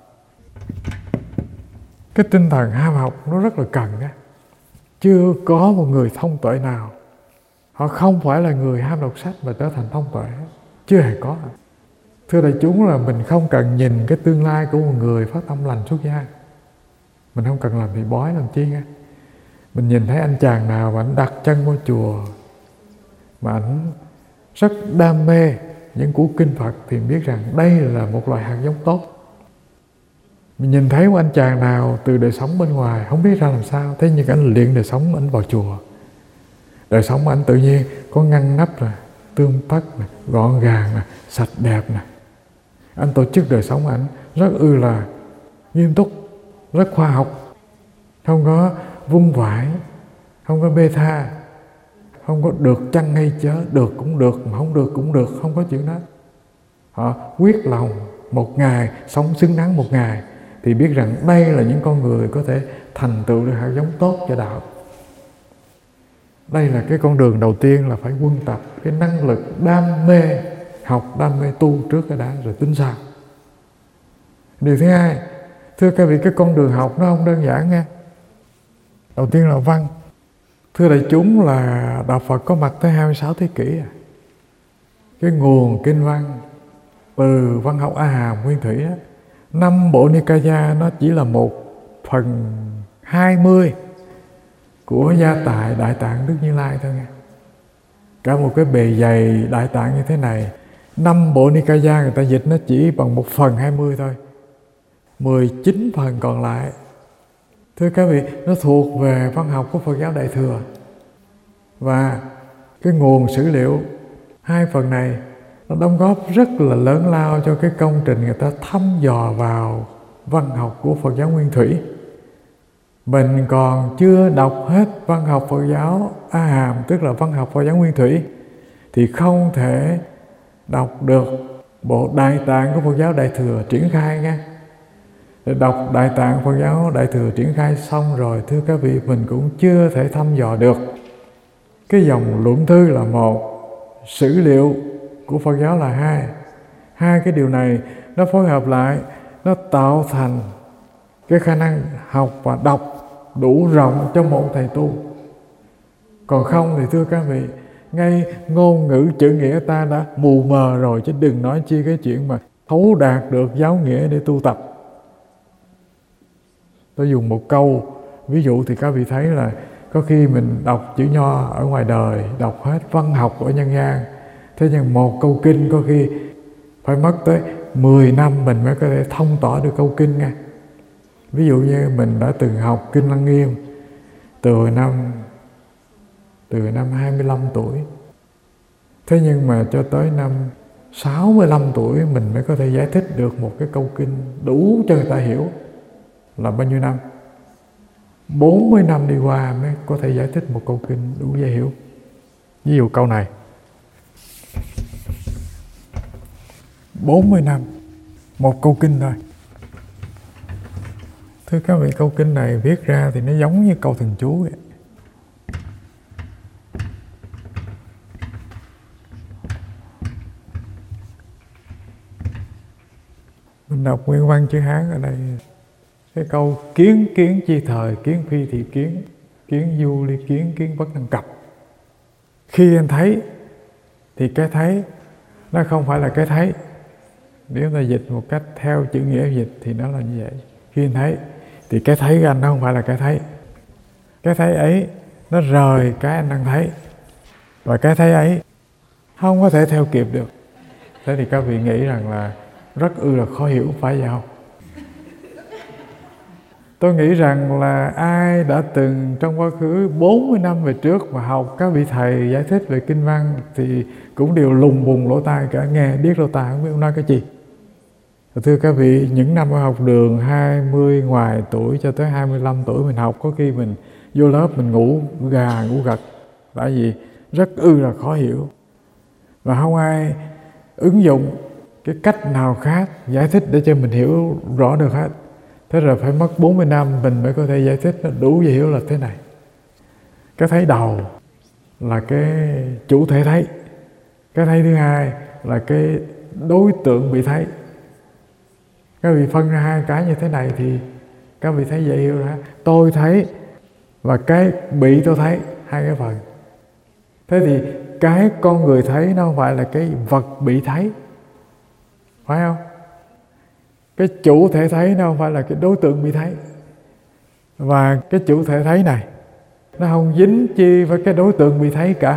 Cái tinh thần ham học nó rất là cần á. Chưa có một người thông tuệ nào, họ không phải là người ham đọc sách mà trở thành thông tuệ, chưa hề có. Thưa đại chúng, là mình không cần nhìn cái tương lai của một người phát tâm lành xuất gia. Mình không cần làm thầy bói làm chi nghe. Mình nhìn thấy anh chàng nào mà anh đặt chân vào chùa mà anh rất đam mê những cuốn kinh Phật thì biết rằng đây là một loại hạt giống tốt. Mình nhìn thấy một anh chàng nào từ đời sống bên ngoài không biết ra làm sao, thế nhưng anh luyện đời sống, anh vào chùa, đời sống anh tự nhiên có ngăn nắp nè, tươm tất nè, gọn gàng nè, sạch đẹp nè. Anh tổ chức đời sống anh rất là nghiêm túc, rất khoa học, không có vung vãi, không có bê tha, không có được chăng hay chớ, được cũng được mà không được cũng được, không có chuyện đó. Họ quyết lòng một ngày, sống xứng đáng một ngày, thì biết rằng đây là những con người có thể thành tựu được hạt giống tốt cho đạo. Đây là cái con đường đầu tiên, là phải quân tập cái năng lực đam mê học, đam mê tu trước cái đã, rồi tính sao. Điều thứ hai, thưa các vị, cái con đường học nó không đơn giản nha. Đầu tiên là văn. Thưa đại chúng, là đạo Phật có mặt tới 26 thế kỷ. Cái nguồn kinh văn từ văn học A Hàm Nguyên Thủy á, 5 bộ Nikaya nó chỉ là 1/20 của gia tài Đại Tạng Đức Như Lai thôi nghe. Cả một cái bề dày Đại Tạng như thế này, 5 bộ Nikaya người ta dịch nó chỉ bằng 1/20 thôi. 19 phần còn lại, thưa các vị, nó thuộc về văn học của Phật giáo Đại Thừa. Và cái nguồn sử liệu 2 phần này nó đóng góp rất là lớn lao cho cái công trình người ta thăm dò vào văn học của Phật giáo Nguyên Thủy. Mình còn chưa đọc hết văn học Phật giáo A Hàm, tức là văn học Phật giáo Nguyên Thủy, thì không thể đọc được bộ Đại Tạng của Phật giáo Đại Thừa triển khai nha. Để đọc Đại Tạng Phật giáo Đại Thừa triển khai xong rồi, thưa các vị, mình cũng chưa thể thăm dò được cái dòng luận thư là một, sử liệu của Phật giáo là hai. Hai cái điều này nó phối hợp lại, nó tạo thành cái khả năng học và đọc đủ rộng cho một thầy tu. Còn không thì thưa các vị, ngay ngôn ngữ chữ nghĩa ta đã mù mờ rồi, chứ đừng nói chi cái chuyện mà thấu đạt được giáo nghĩa để tu tập. Tôi dùng một câu ví dụ thì các vị thấy là có khi mình đọc chữ nho ở ngoài đời, đọc hết văn học ở nhân gian, thế nhưng một câu kinh có khi phải mất tới 10 năm mình mới có thể thông tỏ được câu kinh nha. Ví dụ như mình đã từng học Kinh Lăng Nghiêm từ năm 25 tuổi. Thế nhưng mà cho tới năm 65 tuổi mình mới có thể giải thích được một cái câu kinh đủ cho người ta hiểu là bao nhiêu năm. 40 năm đi qua mới có thể giải thích một câu kinh đủ dễ hiểu. Ví dụ câu này, 40 năm một câu kinh thôi. Thưa các vị, câu kinh này viết ra thì nó giống như câu thần chú vậy. Mình đọc nguyên văn chữ Hán ở đây. Cái câu kiến kiến chi thời, kiến phi thị kiến, kiến du ly kiến, kiến bất năng cập. Khi anh thấy thì cái thấy nó không phải là cái thấy. Nếu ta dịch một cách theo chữ nghĩa dịch thì nó là như vậy. Khi anh thấy thì cái thấy của anh nó không phải là cái thấy. Cái thấy ấy nó rời cái anh đang thấy. Và cái thấy ấy không có thể theo kịp được. Thế thì các vị nghĩ rằng là rất là khó hiểu, phải vậy không? Tôi nghĩ rằng là ai đã từng trong quá khứ 40 năm về trước mà học các vị thầy giải thích về kinh văn thì cũng đều lùng bùng lỗ tai cả, nghe điếc lỗ tai không biết ông nói cái gì. Thưa các vị, những năm ở học đường 20 ngoài tuổi cho tới 25 tuổi mình học, có khi mình vô lớp mình ngủ gà ngủ gật, tại vì rất là khó hiểu. Và không ai ứng dụng cái cách nào khác giải thích để cho mình hiểu rõ được hết. Thế rồi phải mất 40 năm mình mới có thể giải thích nó đủ dễ hiểu là thế này. Cái thấy đầu là cái chủ thể thấy. Cái thấy thứ hai là cái đối tượng bị thấy. Các vị phân ra hai cái như thế này thì các vị thấy dễ hiểu ra. Tôi thấy và cái bị tôi thấy, hai cái phần. Thế thì cái con người thấy nó không phải là cái vật bị thấy, phải không? Cái chủ thể thấy nó không phải là cái đối tượng bị thấy. Và cái chủ thể thấy này nó không dính chi với cái đối tượng bị thấy cả.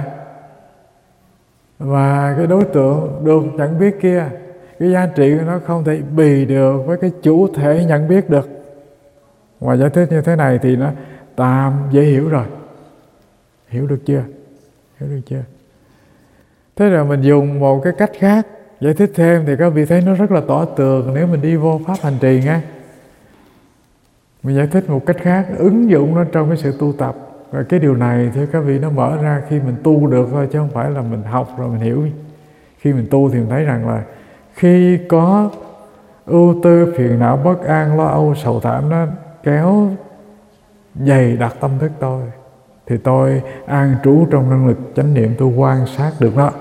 Và cái đối tượng được nhận biết kia, cái giá trị của nó không thể bì được với cái chủ thể nhận biết được. Và giải thích như thế này thì nó tạm dễ hiểu rồi. Hiểu được chưa? Hiểu được chưa? Thế rồi mình dùng một cái cách khác giải thích thêm thì các vị thấy nó rất là tỏ tường nếu mình đi vô pháp hành trì nghe. Mình giải thích một cách khác, ứng dụng nó trong cái sự tu tập. Và cái điều này thì các vị nó mở ra khi mình tu được thôi, chứ không phải là mình học rồi mình hiểu. Khi mình tu thì mình thấy rằng là khi có ưu tư, phiền não, bất an, lo âu, sầu thảm nó kéo dày đặc tâm thức tôi, thì tôi an trú trong năng lực chánh niệm, tôi quan sát được nó.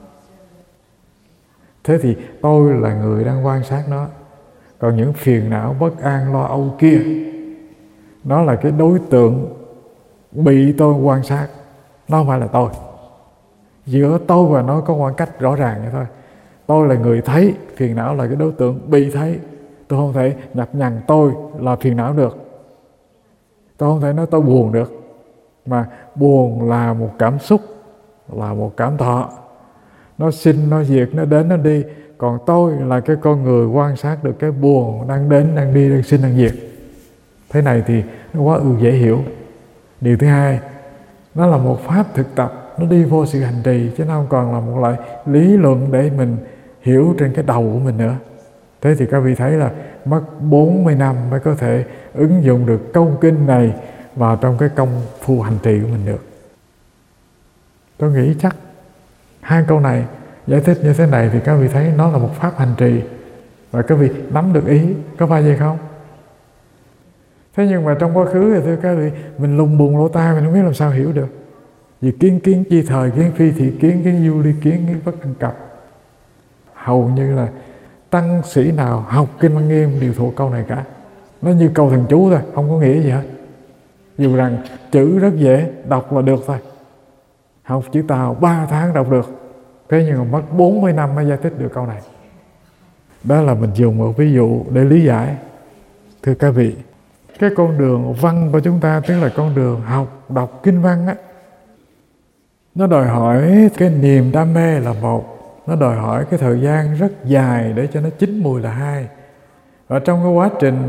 Thế thì tôi là người đang quan sát nó. Còn những phiền não, bất an, lo âu kia, nó là cái đối tượng bị tôi quan sát, nó không phải là tôi. Giữa tôi và nó có khoảng cách rõ ràng vậy thôi. Tôi là người thấy, phiền não là cái đối tượng bị thấy. Tôi không thể nhập nhằng tôi là phiền não được. Tôi không thể nói tôi buồn được. Mà buồn là một cảm xúc, là một cảm thọ. Nó sinh, nó diệt, nó đến, nó đi. Còn tôi là cái con người quan sát được cái buồn đang đến, đang đi, đang sinh, đang diệt. Thế này thì nó quá dễ hiểu. Điều thứ hai, nó là một pháp thực tập, nó đi vô sự hành trì, chứ nó không còn là một loại lý luận để mình hiểu trên cái đầu của mình nữa. Thế thì các vị thấy là mất 40 năm mới có thể ứng dụng được câu kinh này vào trong cái công phu hành trì của mình được. Tôi nghĩ chắc hai câu này giải thích như thế này thì các vị thấy nó là một pháp hành trì và các vị nắm được ý, có phải vậy không? Thế nhưng mà trong quá khứ thì thưa các vị, mình lùng bùng lỗ tai, mình không biết làm sao hiểu được. Vì kiến kiến chi thời, kiến phi thị kiến, kiến du ly kiến, kiến bất năng cập. Hầu như là tăng sĩ nào học Kinh Lăng Nghiêm đều thuộc câu này cả. Nó như câu thần chú thôi, không có nghĩa gì hết. Dù rằng chữ rất dễ, đọc là được thôi. Học chữ Tàu 3 tháng đọc được. Thế nhưng mà mất 40 năm mới giải thích được câu này. Đó là mình dùng một ví dụ để lý giải. Thưa các vị, cái con đường văn của chúng ta, tức là con đường học, đọc kinh văn á, nó đòi hỏi cái niềm đam mê là một. Nó đòi hỏi cái thời gian rất dài để cho nó chín mùi là hai. Và trong cái quá trình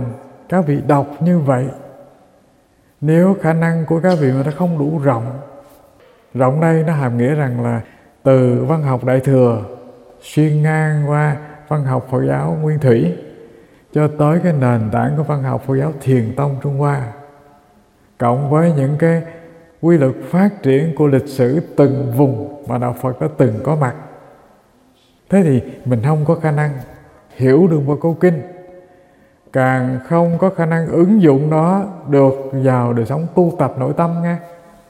các vị đọc như vậy, nếu khả năng của các vị mà nó không đủ rộng, rộng đây nó hàm nghĩa rằng là từ văn học Đại Thừa xuyên ngang qua văn học Phật giáo Nguyên Thủy cho tới cái nền tảng của văn học Phật giáo Thiền Tông Trung Hoa, cộng với những cái quy luật phát triển của lịch sử từng vùng mà Đạo Phật đã từng có mặt. Thế thì mình không có khả năng hiểu được một câu kinh, càng không có khả năng ứng dụng nó được vào đời sống tu tập nội tâm nghe.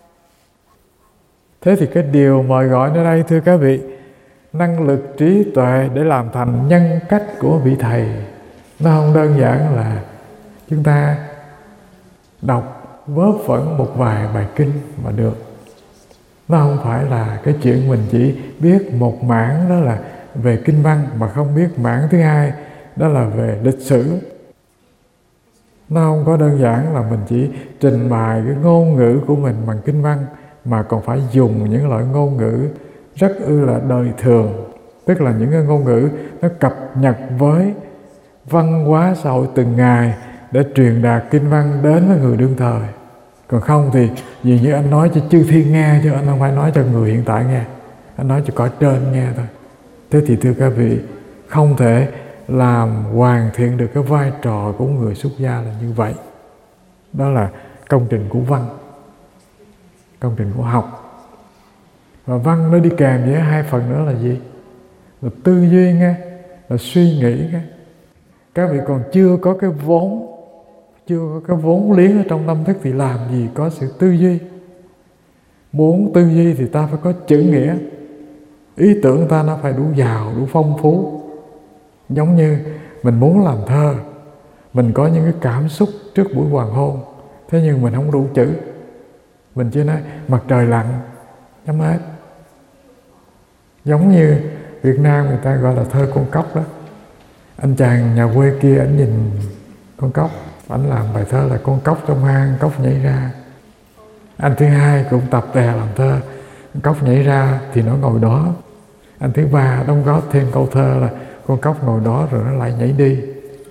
Thế thì cái điều mời gọi ở đây, thưa các vị, năng lực trí tuệ để làm thành nhân cách của vị thầy, nó không đơn giản là chúng ta đọc vớ vẩn một vài bài kinh mà được. Nó không phải là cái chuyện mình chỉ biết một mảng đó là về kinh văn mà không biết mảng thứ hai đó là về lịch sử. Nó không có đơn giản là mình chỉ trình bày cái ngôn ngữ của mình bằng kinh văn, mà còn phải dùng những loại ngôn ngữ rất là đời thường, tức là những cái ngôn ngữ nó cập nhật với văn hóa xã hội từng ngày để truyền đạt kinh văn đến với người đương thời. Còn không thì vì như anh nói cho chư thiên nghe, chứ anh không phải nói cho người hiện tại nghe, anh nói cho cõi trên nghe thôi. Thế thì thưa các vị, không thể làm hoàn thiện được cái vai trò của người xuất gia là như vậy. Đó là công trình của văn, công trình của học. Và văn nó đi kèm với hai phần nữa là gì? Là tư duy nghe, là suy nghĩ nghe. Các vị còn chưa có cái vốn, chưa có cái vốn liếng ở trong tâm thức thì làm gì có sự tư duy. Muốn tư duy thì ta phải có chữ nghĩa, ý tưởng ta nó phải đủ giàu, đủ phong phú. Giống như mình muốn làm thơ, mình có những cái cảm xúc trước buổi hoàng hôn, thế nhưng mình không đủ chữ, mình chỉ nói mặt trời lặn, chấm hết. Giống như Việt Nam người ta gọi là thơ con cóc đó. Anh chàng nhà quê kia, ảnh nhìn con cóc, ảnh làm bài thơ là con cóc trong hang, cóc nhảy ra. Anh thứ hai cũng tập tè làm thơ, cóc nhảy ra thì nó ngồi đó. Anh thứ ba đóng góp thêm câu thơ là con cóc ngồi đó rồi nó lại nhảy đi.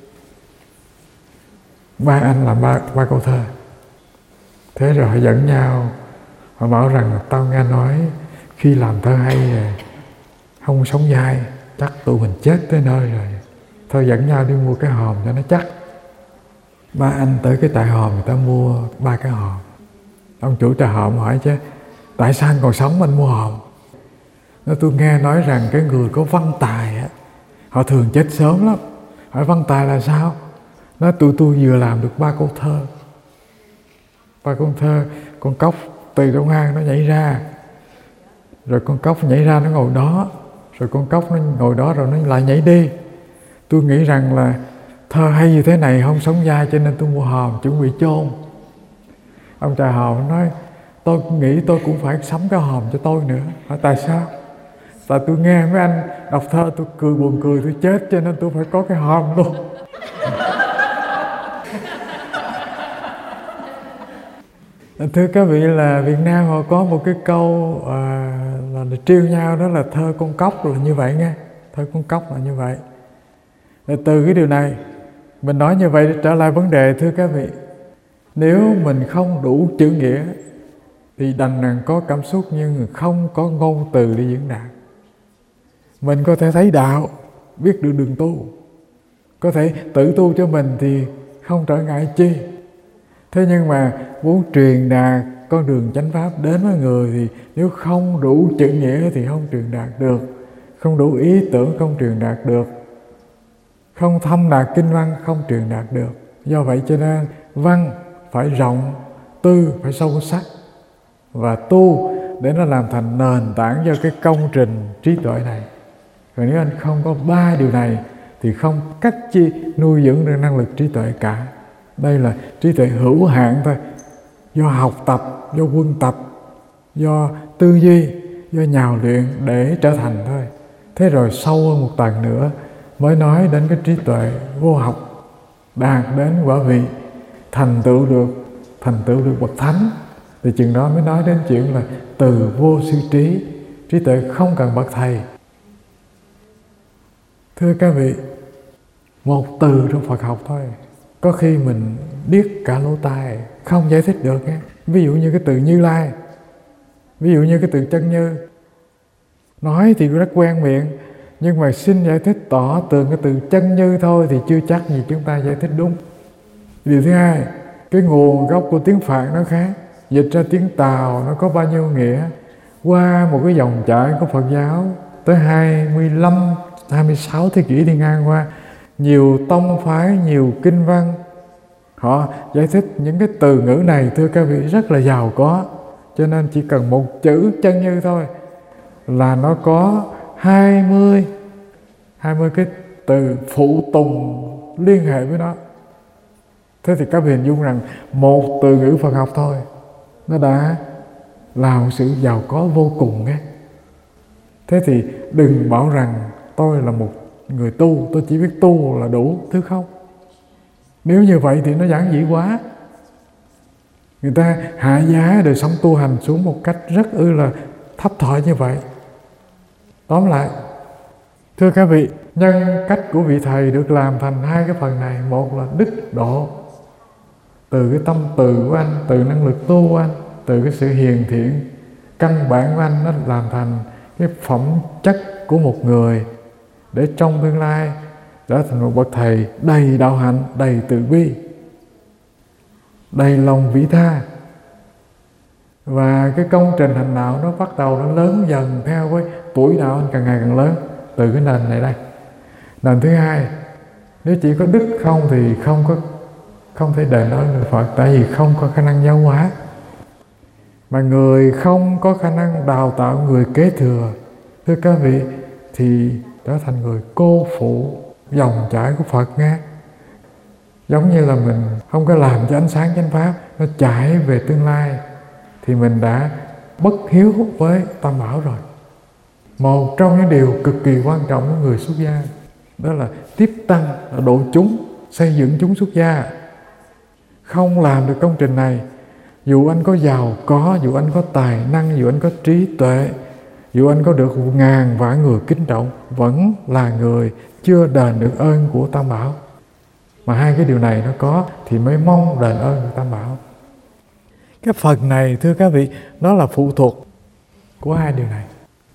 Ba anh làm ba câu thơ. Thế rồi họ dẫn nhau, họ bảo rằng tao nghe nói khi làm thơ hay rồi không sống dai, chắc tụi mình chết tới nơi rồi. Thôi dẫn nhau đi mua cái hòm cho nó chắc. Ba anh tới cái tại hòm, người ta mua 3 cái hòm. Ông chủ trà hòm hỏi chứ tại sao anh còn sống anh mua hòm? Nó tôi nghe nói rằng cái người có văn tài á, họ thường chết sớm lắm. Hỏi văn tài là sao? Nói tôi vừa làm được 3 câu thơ. 3 câu thơ, con cóc từ trong hang nó nhảy ra, rồi con cóc nhảy ra nó ngồi đó, rồi con cóc nó ngồi đó rồi nó lại nhảy đi. Tôi nghĩ rằng là thơ hay như thế này không sống dai, cho nên tôi mua hòm chuẩn bị chôn. Ông trà hòm nói tôi nghĩ tôi cũng phải sắm cái hòm cho tôi nữa. Hỏi tại sao? Tại tôi nghe mấy anh đọc thơ tôi cười, buồn cười tôi chết, cho nên tôi phải có cái hòm luôn. Thưa các vị, là Việt Nam họ có một cái câu là trêu nhau, đó là thơ con cóc là như vậy nghe. Thơ con cóc là như vậy. Từ cái điều này mình nói như vậy để trở lại vấn đề, thưa các vị, nếu mình không đủ chữ nghĩa thì đành rằng có cảm xúc nhưng không có ngôn từ để diễn đạt. Mình có thể thấy đạo, biết được đường tu, có thể tự tu cho mình thì không trở ngại chi. Thế nhưng mà muốn truyền đạt con đường chánh pháp đến với người thì nếu không đủ chữ nghĩa thì không truyền đạt được, không đủ ý tưởng không truyền đạt được, không thâm đạt kinh văn không truyền đạt được. Do vậy cho nên văn phải rộng, tư phải sâu sắc, và tu để nó làm thành nền tảng cho cái công trình trí tuệ này. Còn nếu anh không có 3 điều này thì không cách chi nuôi dưỡng được năng lực trí tuệ cả. Đây là trí tuệ hữu hạn thôi, do học tập, do quân tập, do tư duy, do nhào luyện để trở thành thôi. Thế rồi sâu hơn một tầng nữa mới nói đến cái trí tuệ vô học, đạt đến quả vị, thành tựu được bậc thánh, thì chừng đó mới nói đến chuyện là từ vô sư trí, trí tuệ không cần bậc thầy. Thưa các vị, một từ trong Phật học thôi, Có khi mình điếc cả lỗ tai, không giải thích được nghe. Ví dụ như cái từ Như Lai, ví dụ như cái từ chân như, nói thì rất quen miệng, nhưng mà xin giải thích tỏ tường cái từ chân như thôi thì chưa chắc gì chúng ta giải thích đúng. Điều thứ hai, cái nguồn gốc của tiếng Phạn nó khác, dịch ra tiếng Tàu nó có bao nhiêu nghĩa. Qua một cái dòng chảy của Phật giáo tới 25, 26 thế kỷ đi ngang qua, nhiều tông phái, nhiều kinh văn, họ giải thích những cái từ ngữ này, thưa các vị, rất là giàu có. Cho nên chỉ cần một chữ chân như thôi là nó có 20 cái từ phụ tùng liên hệ với nó. Thế thì các vị hình dung rằng một từ ngữ Phật học thôi nó đã là một sự giàu có vô cùng nghe. Thế thì đừng bảo rằng tôi là một người tu, tôi chỉ biết tu là đủ, thứ không. Nếu như vậy thì nó giản dị quá. Người ta hạ giá đời sống tu hành xuống một cách rất là thấp thỏi như vậy. Tóm lại, thưa các vị, nhân cách của vị thầy được làm thành hai cái phần này. Một là đức độ, từ cái tâm từ của anh, từ năng lực tu của anh, từ cái sự hiền thiện căn bản của anh, nó làm thành cái phẩm chất của một người để trong tương lai trở thành một bậc thầy đầy đạo hạnh, đầy từ bi, đầy lòng vĩ tha. Và cái công trình hành đạo nó bắt đầu nó lớn dần theo với tuổi đạo anh càng ngày càng lớn, từ cái nền này đây. Nền thứ hai, nếu chỉ có đức không thì không thể đền ơn người Phật, tại vì không có khả năng giáo hóa. Mà người không có khả năng đào tạo người kế thừa, thưa các vị, thì trở thành người cô phụ dòng chảy của Phật nghe. Giống như là mình không có làm cho ánh sáng chánh pháp nó chảy về tương lai, thì mình đã bất hiếu với Tam Bảo rồi. Một trong những điều cực kỳ quan trọng của người xuất gia đó là tiếp tăng, là độ chúng, xây dựng chúng xuất gia. Không làm được công trình này, dù anh có giàu có, dù anh có tài năng, dù anh có trí tuệ, dù anh có được ngàn vạn người kính trọng, vẫn là người chưa đền được ơn của Tam Bảo. Mà hai cái điều này nó có thì mới mong đền ơn của Tam Bảo. Cái phần này, thưa các vị, nó là phụ thuộc của hai điều này.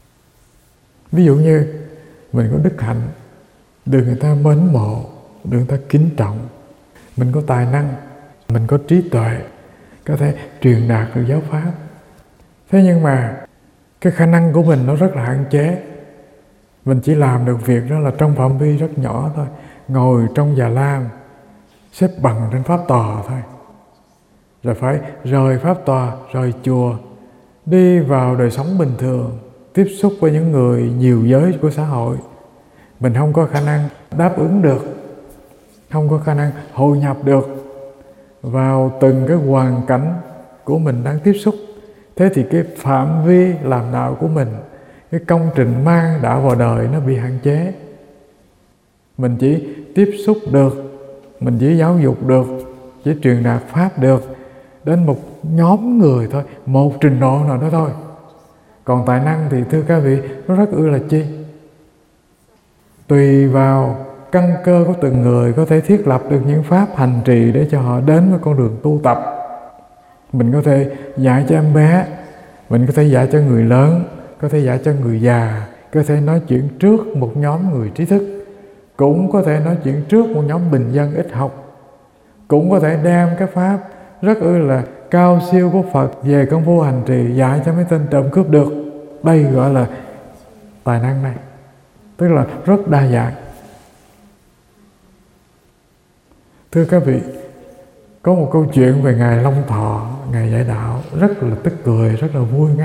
Ví dụ như mình có đức hạnh, được người ta mến mộ, được người ta kính trọng, mình có tài năng, mình có trí tuệ, có thể truyền đạt được giáo pháp. Thế nhưng mà cái khả năng của mình nó rất là hạn chế. Mình chỉ làm được việc đó là trong phạm vi rất nhỏ thôi, ngồi trong già lam, xếp bằng trên pháp tòa thôi, rồi phải rời pháp tòa, rời chùa, đi vào đời sống bình thường, tiếp xúc với những người nhiều giới của xã hội. Mình không có khả năng đáp ứng được, không có khả năng hội nhập được vào từng cái hoàn cảnh của mình đang tiếp xúc. Thế thì cái phạm vi làm đạo của mình, cái công trình mang đạo vào đời nó bị hạn chế. Mình chỉ tiếp xúc được, mình chỉ giáo dục được, chỉ truyền đạt pháp được đến một nhóm người thôi, một trình độ nào đó thôi. Còn tài năng thì thưa các vị, nó rất là chi. Tùy vào căn cơ của từng người có thể thiết lập được những pháp hành trì để cho họ đến với con đường tu tập. Mình có thể dạy cho em bé, mình có thể dạy cho người lớn, có thể dạy cho người già, có thể nói chuyện trước một nhóm người trí thức, cũng có thể nói chuyện trước một nhóm bình dân ít học, cũng có thể đem cái pháp rất là cao siêu của Phật về công phu hành trì dạy cho mấy tên trộm cướp được. Đây gọi là tài năng này, tức là rất đa dạng. Thưa các vị, có một câu chuyện về Ngài Long Thọ, Ngài dạy đạo rất là tức cười, rất là vui nghe.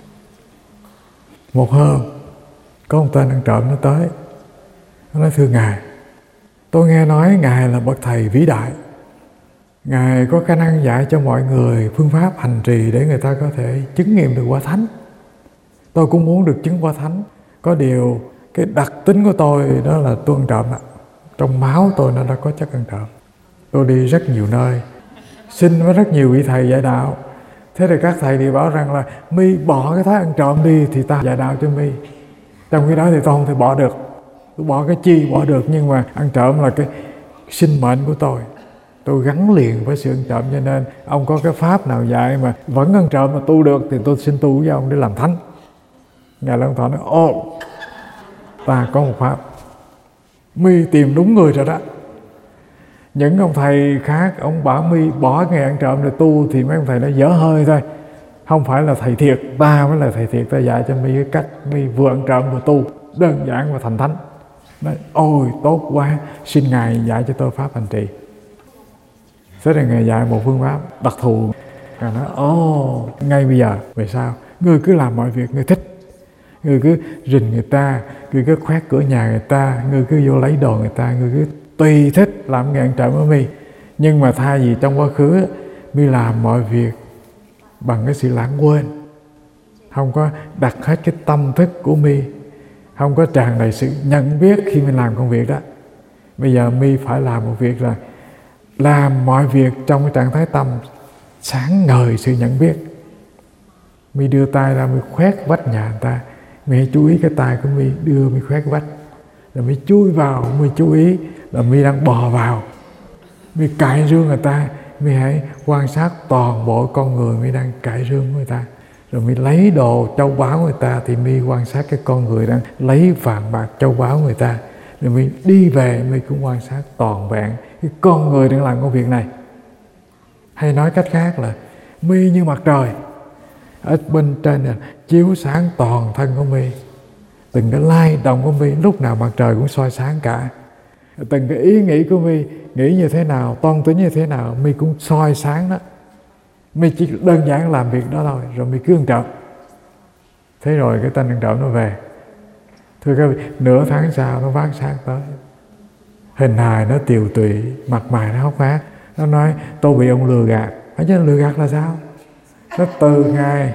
Một hôm, có một tên ăn trộm nó tới, nó nói: thưa Ngài, tôi nghe nói Ngài là bậc thầy vĩ đại, Ngài có khả năng dạy cho mọi người phương pháp hành trì để người ta có thể chứng nghiệm được quả thánh. Tôi cũng muốn được chứng quả thánh. Có điều cái đặc tính của tôi đó là tôi ăn trộm ạ. Trong máu tôi nó đã có chất ăn trộm. Tôi đi rất nhiều nơi, xin với rất nhiều vị thầy dạy đạo. Thế thì các thầy thì bảo rằng là mi bỏ cái thói ăn trộm đi thì ta dạy đạo cho mi. Trong khi đó thì tôi không thể bỏ được. Tôi bỏ cái chi bỏ được, nhưng mà ăn trộm là cái sinh mệnh của tôi. tôi gắn liền với sự ăn trộm, cho nên ông có cái pháp nào dạy mà vẫn ăn trộm mà tu được thì tôi xin tu với ông để làm thánh. Ngài Long Thọ nói: ồ, ta có một pháp, mi tìm đúng người rồi đó. Những ông thầy khác ông bảo mi bỏ nghề ăn trộm để tu thì mấy ông thầy nó dở hơi thôi, không phải là thầy thiệt. Ta mới là thầy thiệt, ta dạy cho mi cái cách mi vừa ăn trộm vừa tu, đơn giản và thành thánh. Nói: ôi tốt quá, xin Ngài dạy cho tôi pháp hành trì. Thế là Ngài dạy một phương pháp đặc thù. Ngài nói: ồ, ngay bây giờ về sau ngươi cứ làm mọi việc ngươi thích, ngươi cứ rình người ta, ngươi cứ khoét cửa nhà người ta, ngươi cứ vô lấy đồ người ta, ngươi cứ tùy thích làm nghề ăn trộm với mi. Nhưng mà thay vì trong quá khứ mi làm mọi việc bằng cái sự lãng quên, không có đặt hết cái tâm thức của mi, không có tràn đầy sự nhận biết khi mình làm công việc đó. Bây giờ mi phải làm một việc là làm mọi việc trong cái trạng thái tâm sáng ngời sự nhận biết. Mi đưa tay ra mi khoét vách nhà người ta, mi hãy chú ý cái tay của mi đưa mi khoét vách, rồi mi chui vào, mi chú ý là mi đang bò vào. Mi cạy rương người ta, mi hãy quan sát toàn bộ con người mi đang cạy rương của người ta. Rồi mi lấy đồ châu báu người ta thì mi quan sát cái con người đang lấy vàng bạc châu báu người ta. Rồi mi đi về mi cũng quan sát toàn vẹn cái con người đang làm công việc này. Hay nói cách khác là mi như mặt trời ở bên trên này, chiếu sáng toàn thân của mi. Từng cái lay động của mi lúc nào mặt trời cũng soi sáng cả. Từng cái ý nghĩ của mi nghĩ như thế nào, toan tính như thế nào, mi cũng soi sáng đó. Mi chỉ đơn giản làm việc đó thôi, rồi mi cứ ăn trộm. Thế rồi cái tên ăn trộm nó về. Thưa các vị, nửa tháng sau nó vác xác tới, hình hài nó tiều tụy, mặt mày nó hốc hác. Nó nói: tôi bị ông lừa gạt. Nói chứ lừa gạt là sao? Nó: từ ngày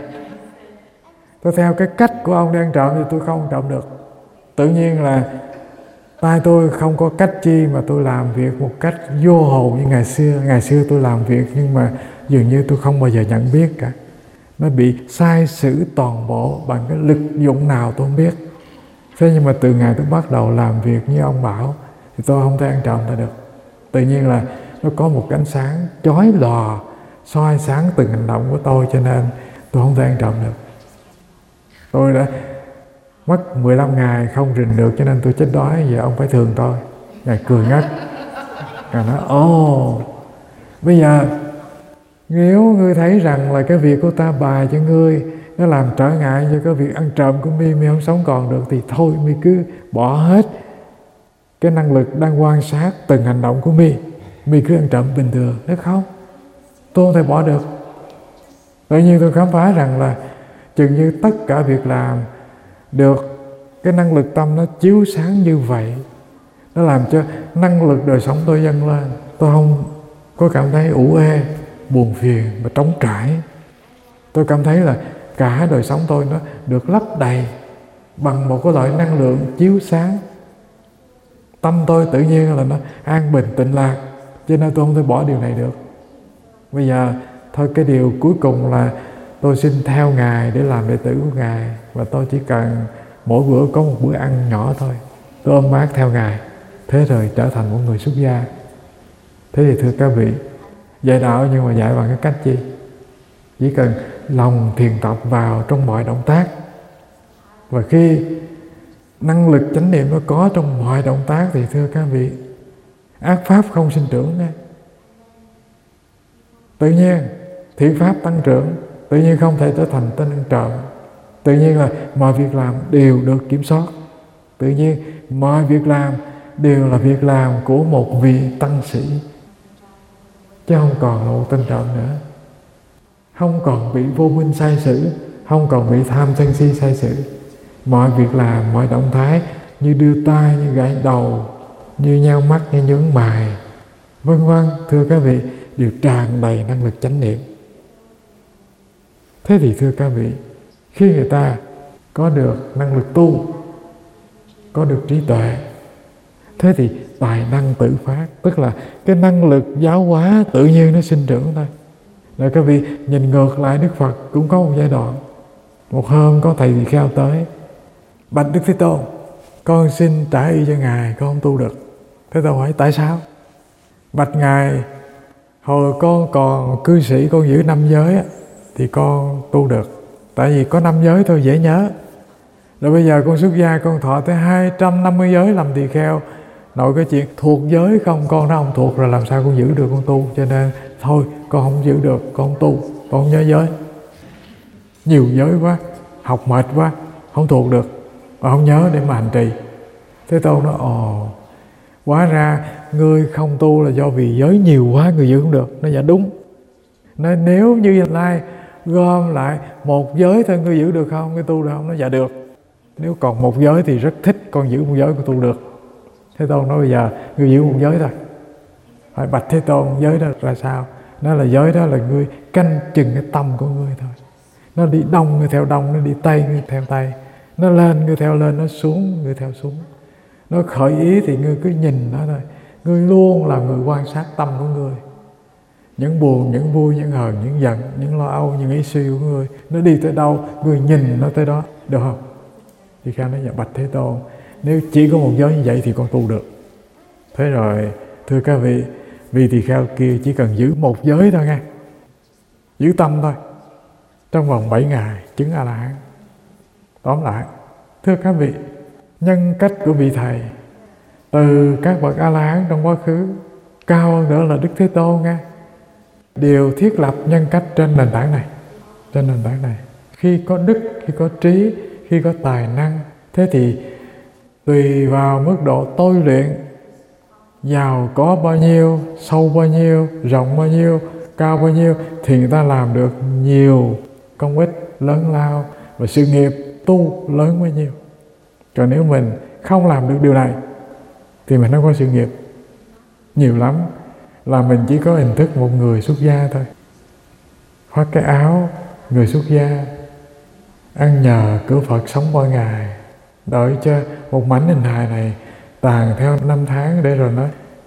tôi theo cái cách của ông đi ăn trộm thì tôi không ăn trộm được. Tự nhiên là tay tôi không có cách chi mà tôi làm việc một cách vô hồn như ngày xưa. Ngày xưa tôi làm việc nhưng mà dường như tôi không bao giờ nhận biết cả. Nó bị sai sử toàn bộ bằng cái lực dụng nào tôi không biết. Thế nhưng mà từ ngày tôi bắt đầu làm việc như ông bảo thì tôi không thể ăn trộm ta được. Tự nhiên là nó có một cái ánh sáng chói lòa soi sáng từng hành động của tôi, cho nên tôi không thể ăn trộm được. Tôi đã mất 15 ngày không rình được, cho nên tôi chết đói. Giờ ông phải thường tôi. Ngài cười ngất. Ngài nói: ồ, bây giờ nếu ngươi thấy rằng là cái việc của ta bài cho ngươi nó làm trở ngại cho cái việc ăn trộm của mi không sống còn được, thì thôi mi cứ bỏ hết cái năng lực đang quan sát từng hành động của mi cứ ăn trộm bình thường. Nói: không, tôi không thể bỏ được. Tự nhiên tôi khám phá rằng là chừng như tất cả việc làm được cái năng lực tâm nó chiếu sáng như vậy, nó làm cho năng lực đời sống tôi dâng lên. Tôi không có cảm thấy ủ ê, buồn phiền và trống trải. Tôi cảm thấy là cả đời sống tôi nó được lấp đầy bằng một cái loại năng lượng chiếu sáng. Tâm tôi tự nhiên là nó an bình tịnh lạc, cho nên tôi không thể bỏ điều này được. Bây giờ thôi, cái điều cuối cùng là tôi xin theo Ngài để làm đệ tử của Ngài, và tôi chỉ cần mỗi bữa có một bữa ăn nhỏ thôi, tôi ôm bát theo Ngài, thế rồi trở thành một người xuất gia. Thế thì thưa các vị, dạy đạo nhưng mà dạy bằng cái cách chi? Chỉ cần lòng thiền tập vào trong mọi động tác, và khi năng lực chánh niệm nó có trong mọi động tác thì thưa các vị, ác pháp không sinh trưởng nha. Tự nhiên thiện pháp tăng trưởng, tự nhiên không thể trở thành tên ăn trộm. Tự nhiên là mọi việc làm đều được kiểm soát. Tự nhiên mọi việc làm đều là việc làm của một vị tăng sĩ, chứ không còn là một tên trộm nữa. Không còn bị vô minh sai sử, không còn bị tham sân si sai sử. Mọi việc làm, mọi động thái như đưa tay, như gãi đầu, như nheo mắt, như nhướng mày, vân vân, thưa các vị, đều tràn đầy năng lực chánh niệm. Thế thì thưa các vị, khi người ta có được năng lực tu, có được trí tuệ, thế thì tài năng tự phát, tức là cái năng lực giáo hóa tự nhiên nó sinh trưởng thôi. Rồi các vị nhìn ngược lại Đức Phật cũng có một giai đoạn. Một hôm có thầy tỳ kheo tới: bạch Đức Thế Tôn, con xin trả y cho Ngài, con không tu được. Thế tôi hỏi tại sao? Bạch Ngài, Hồi con còn cư sĩ, con giữ 5 giới á, thì con tu được. Tại vì có 5 giới thôi dễ nhớ. Rồi bây giờ con xuất gia, con thọ tới 250 giới làm tỳ kheo. Nội cái chuyện thuộc giới không, con nó không thuộc rồi làm sao con giữ được con tu. Cho nên thôi con không giữ được, con không tu, con không nhớ giới. Nhiều giới quá, học mệt quá, không thuộc được, mà không nhớ để mà hành trì. Thế Tôn nói hóa ra ngươi không tu là do vì giới nhiều quá ngươi giữ không được. Nó dạ đúng. Nói nếu như Như Lai gom lại một giới thôi ngươi giữ được không, ngươi tu được không? Nó dạ được. Nếu còn một giới thì rất thích con giữ một giới, con tu được. Thế Tôn nói bây giờ ngươi giữ một giới thôi. Hỏi bạch Thế Tôn, giới đó ra sao? Nó là giới đó là ngươi canh chừng cái tâm của ngươi thôi. Nó đi đông ngươi theo đông, nó đi tây ngươi theo tây, nó lên ngươi theo lên, nó xuống ngươi theo xuống. Nó khởi ý thì ngươi cứ nhìn nó thôi. Ngươi luôn là người quan sát tâm của ngươi. Những buồn, những vui, những hờn, những giận, những lo âu, những ý suy của ngươi, nó đi tới đâu, ngươi nhìn nó tới đó, được không? Thì Khang nói dạ bạch Thế Tôn, nếu chỉ có một giới như vậy thì con tu được. Thế rồi, thưa các vị tỳ kheo kia chỉ cần giữ một giới thôi nha, giữ tâm thôi, trong vòng 7 ngày chứng A-la-hán. Tóm lại, thưa các vị, nhân cách của vị thầy từ các bậc A-la-hán trong quá khứ, cao hơn nữa là Đức Thế Tôn nha, đều thiết lập nhân cách trên nền tảng này. Trên nền tảng này, khi có đức, khi có trí, khi có tài năng, thế thì tùy vào mức độ tôi luyện, giàu có bao nhiêu, sâu bao nhiêu, rộng bao nhiêu, cao bao nhiêu, thì người ta làm được nhiều công ích lớn lao và sự nghiệp tu lớn bao nhiêu. Còn nếu mình không làm được điều này thì mình không có sự nghiệp. Nhiều lắm là mình chỉ có hình thức một người xuất gia thôi, khoác cái áo người xuất gia, ăn nhờ cửa Phật sống qua ngày, đợi cho một mảnh hình hài này tàn theo 5 tháng để rồi nó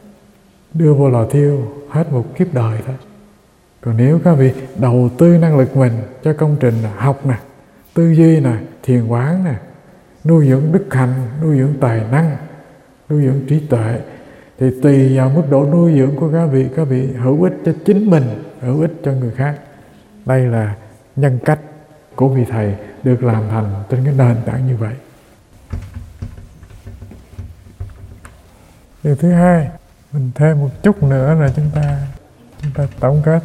đưa vô lò thiêu hết một kiếp đời thôi. Còn nếu các vị đầu tư năng lực mình cho công trình học nè, tư duy nè, thiền quán nè, nuôi dưỡng đức hạnh, nuôi dưỡng tài năng, nuôi dưỡng trí tuệ, thì tùy vào mức độ nuôi dưỡng của các vị hữu ích cho chính mình, hữu ích cho người khác. Đây là nhân cách của vị thầy được làm thành trên cái nền tảng như vậy. Điều thứ hai, mình thêm một chút nữa rồi chúng ta tổng kết.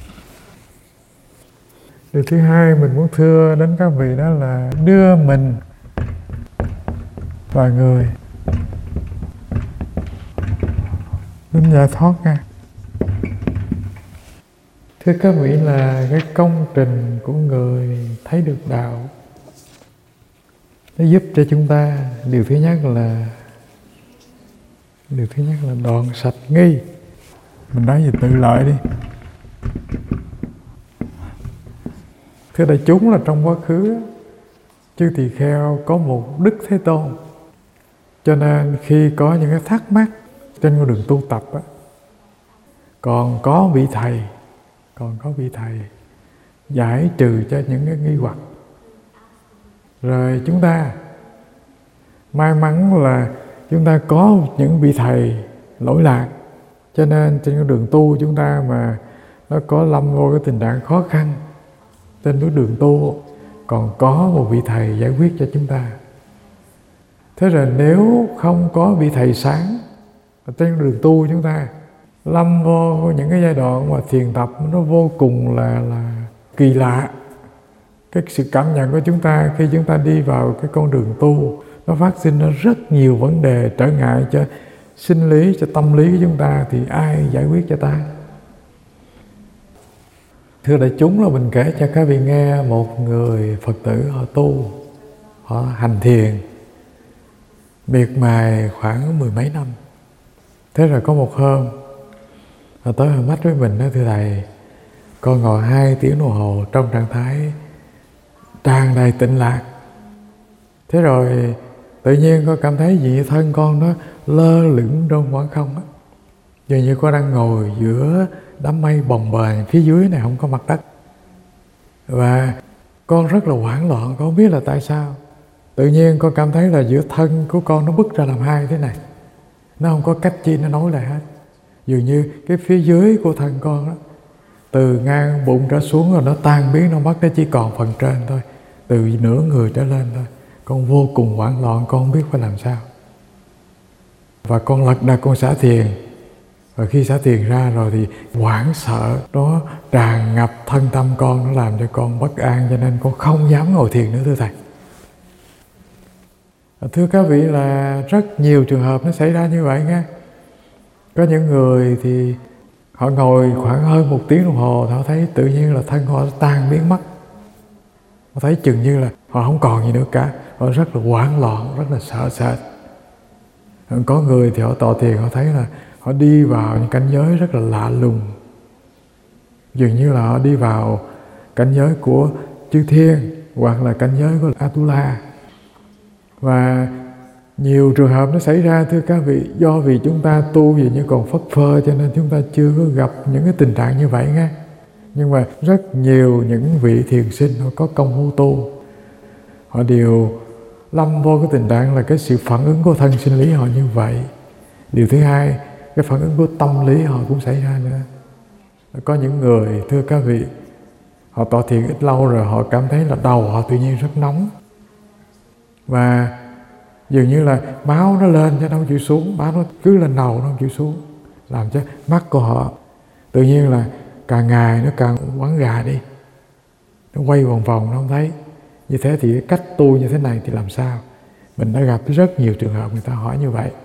Điều thứ hai mình muốn thưa đến các vị đó là đưa mình và người đến giải thoát nha. Thưa các vị, là cái công trình của người thấy được đạo, nó giúp cho chúng ta điều thứ nhất là đoạn sạch nghi. Mình nói về tự lợi đi. Thưa đại chúng, là trong quá khứ chư tỳ kheo có một Đức Thế Tôn, cho nên khi có những cái thắc mắc trên con đường tu tập á, còn có vị thầy giải trừ cho những cái nghi hoặc. Rồi chúng ta may mắn là chúng ta có những vị thầy lỗi lạc, cho nên trên con đường tu chúng ta mà nó có lâm vô cái tình trạng khó khăn trên bước đường tu, còn có một vị thầy giải quyết cho chúng ta. Thế rồi nếu không có vị thầy sáng trên đường tu, chúng ta lâm vô những cái giai đoạn mà thiền tập nó vô cùng là kỳ lạ. Cái sự cảm nhận của chúng ta khi chúng ta đi vào cái con đường tu, nó phát sinh ra rất nhiều vấn đề trở ngại cho sinh lý, cho tâm lý của chúng ta, thì ai giải quyết cho ta? Thưa đại chúng, là mình kể cho các vị nghe một người Phật tử họ tu, họ hành thiền miệt mài khoảng 10 mấy năm. Thế rồi có một hôm họ tới họ mách với mình nói: thưa thầy, con ngồi 2 tiếng đồng hồ trong trạng thái tràn đầy tịnh lạc. Thế rồi tự nhiên con cảm thấy gì thân con nó lơ lửng trong khoảng không á, dường như con đang ngồi giữa đám mây bồng bềnh, phía dưới này không có mặt đất. Và con rất là hoảng loạn, con không biết là tại sao. Tự nhiên con cảm thấy là giữa thân của con nó bứt ra làm hai thế này, nó không có cách chi nó nối lại hết. Dường như cái phía dưới của thân con đó, từ ngang bụng trở xuống rồi nó tan biến, nó mất, nó chỉ còn phần trên thôi, từ nửa người trở lên thôi. Con vô cùng hoảng loạn, con không biết phải làm sao. Và con lật đật con xả thiền. Và khi xả thiền ra rồi thì hoảng sợ nó tràn ngập thân tâm con, nó làm cho con bất an, cho nên con không dám ngồi thiền nữa thưa Thầy. Thưa các vị, là rất nhiều trường hợp nó xảy ra như vậy nghe. Có những người thì họ ngồi khoảng hơn 1 tiếng đồng hồ, họ thấy tự nhiên là thân họ tan biến mất. Họ thấy chừng như là họ không còn gì nữa cả. Họ rất là hoảng loạn, rất là sợ sệt. Có người thì họ tọa thiền, họ thấy là họ đi vào những cảnh giới rất là lạ lùng. Dường như là họ đi vào cảnh giới của chư thiên hoặc là cảnh giới của Atula. Và nhiều trường hợp nó xảy ra thưa các vị, do vì chúng ta tu vì như còn phất phơ cho nên chúng ta chưa có gặp những cái tình trạng như vậy nghe. Nhưng mà rất nhiều những vị thiền sinh họ có công phu tu, họ đều lâm vô cái tình trạng là cái sự phản ứng của thân sinh lý họ như vậy. Điều thứ hai, cái phản ứng của tâm lý họ cũng xảy ra nữa. Có những người thưa các vị, họ tọa thiền ít lâu rồi họ cảm thấy là đầu họ tự nhiên rất nóng, và dường như là máu nó lên chứ đâu chịu xuống, máu nó cứ lên đầu nó không chịu xuống, làm cho mắt của họ tự nhiên là càng ngày nó càng quắn gà đi, nó quay vòng vòng, nó không thấy. Như thế thì cái cách tu như thế này thì làm sao? Mình đã gặp rất nhiều trường hợp người ta hỏi như vậy.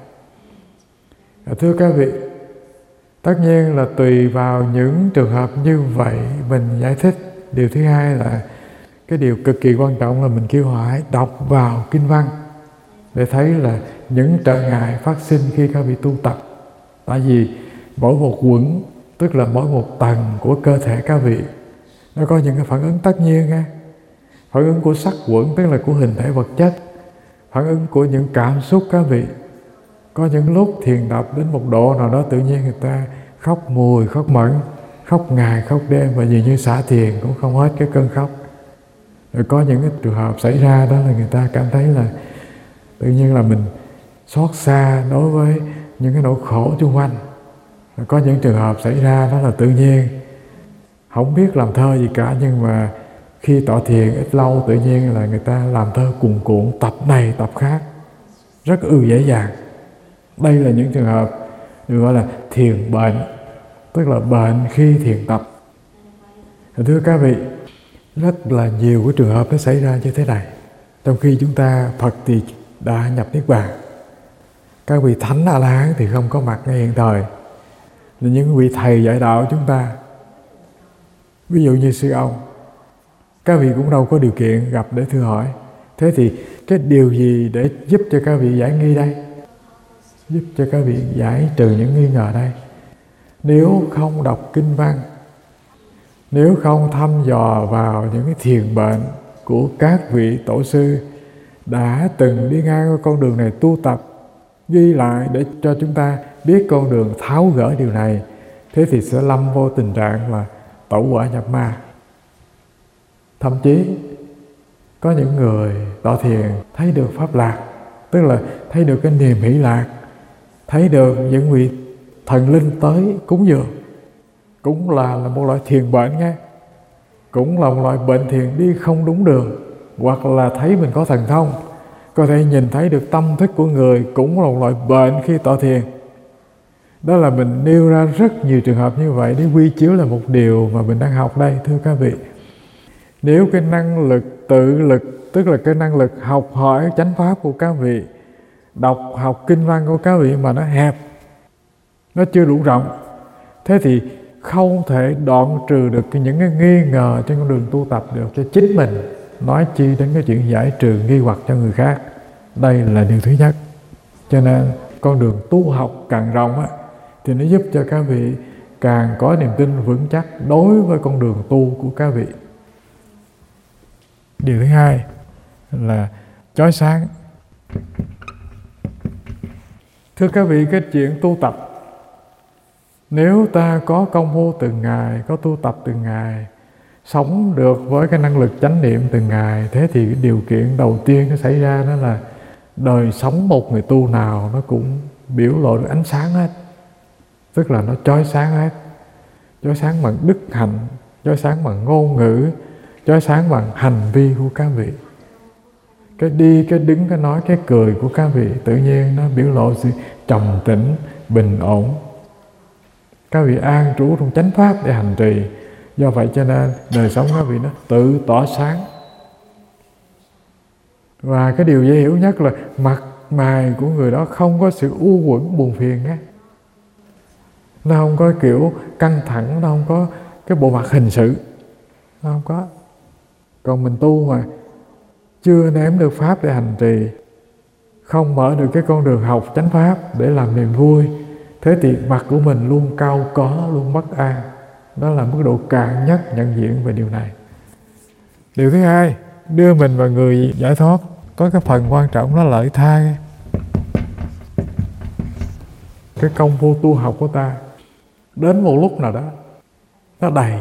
Thưa các vị, tất nhiên là tùy vào những trường hợp như vậy mình giải thích. Điều thứ hai là cái điều cực kỳ quan trọng là mình kêu họ hãy đọc vào kinh văn để thấy là những trở ngại phát sinh khi các vị tu tập. Tại vì mỗi một quẩn, tức là mỗi một tầng của cơ thể các vị, nó có những cái phản ứng tất nhiên nghe. Phản ứng của sắc quẩn tức là của hình thể vật chất, phản ứng của những cảm xúc các vị. Có những lúc thiền tập đến một độ nào đó tự nhiên người ta khóc mùi, khóc mẫn, khóc ngày, khóc đêm, và dường như xả thiền cũng không hết cái cơn khóc. Rồi có những cái trường hợp xảy ra đó là người ta cảm thấy là tự nhiên là mình xót xa đối với những cái nỗi khổ xung quanh. Rồi có những trường hợp xảy ra đó là tự nhiên không biết làm thơ gì cả, nhưng mà khi tọa thiền ít lâu tự nhiên là người ta làm thơ cuồn cuộn, tập này tập khác, rất dễ dàng. Đây là những trường hợp được gọi là thiền bệnh, tức là bệnh khi thiền tập. Thưa các vị, rất là nhiều cái trường hợp nó xảy ra như thế này. Trong khi chúng ta Phật thì đã nhập Niết Bàn, các vị Thánh A-la-hán thì không có mặt ngay hiện thời, là những vị thầy dạy đạo chúng ta. Ví dụ như sư ông, các vị cũng đâu có điều kiện gặp để thưa hỏi. Thế thì cái điều gì để giúp cho các vị giải nghi đây? Giúp cho các vị giải trừ những nghi ngờ đây? Nếu không đọc kinh văn, nếu không thăm dò vào những cái thiền bệnh của các vị tổ sư đã từng đi ngang qua con đường này tu tập, ghi lại để cho chúng ta biết con đường tháo gỡ điều này, thế thì sẽ lâm vô tình trạng là tẩu hỏa nhập ma. Thậm chí có những người tọa thiền thấy được pháp lạc, tức là thấy được cái niềm hỷ lạc, thấy được những vị thần linh tới cúng dường, cũng là một loại thiền bệnh nghe, cũng là một loại bệnh thiền đi không đúng đường, hoặc là thấy mình có thần thông, có thể nhìn thấy được tâm thức của người, cũng là một loại bệnh khi tọa thiền. Đó là mình nêu ra rất nhiều trường hợp như vậy để quy chiếu là một điều mà mình đang học đây. Thưa các vị, nếu cái năng lực tự lực, tức là cái năng lực học hỏi chánh pháp của các vị, đọc học kinh văn của các vị mà nó hẹp, nó chưa đủ rộng, thế thì không thể đoạn trừ được những cái nghi ngờ trên con đường tu tập được cho chính mình, nói chi đến cái chuyện giải trừ nghi hoặc cho người khác. Đây là điều thứ nhất. Cho nên con đường tu học càng rộng á, thì nó giúp cho các vị càng có niềm tin vững chắc đối với con đường tu của các vị. Điều thứ hai là chói sáng. Thưa các vị, cái chuyện tu tập, nếu ta có công phu từng ngày, có tu tập từng ngày, sống được với cái năng lực chánh niệm từng ngày, thế thì cái điều kiện đầu tiên nó xảy ra đó là đời sống một người tu nào nó cũng biểu lộ được ánh sáng hết. Tức là nó chói sáng hết. Chói sáng bằng đức hạnh, chói sáng bằng ngôn ngữ, chói sáng bằng hành vi của các vị. Cái đi, cái đứng, cái nói, cái cười của các vị tự nhiên nó biểu lộ sự trầm tĩnh, bình ổn. Các vị an trú trong chánh pháp để hành trì. Do vậy cho nên đời sống các vị nó tự tỏa sáng. Và cái điều dễ hiểu nhất là mặt mày của người đó không có sự u uẩn buồn phiền á. Nó không có kiểu căng thẳng, nó không có cái bộ mặt hình sự, nó không có. Còn mình tu mà chưa nếm được pháp để hành trì, không mở được cái con đường học chánh pháp để làm niềm vui, thế thì mặt của mình luôn cau có, luôn bất an. Đó là mức độ cạn nhất nhận diện về điều này. Điều thứ hai, đưa mình vào người giải thoát có cái phần quan trọng đó là lợi tha. Cái công phu tu học của ta đến một lúc nào đó nó đầy.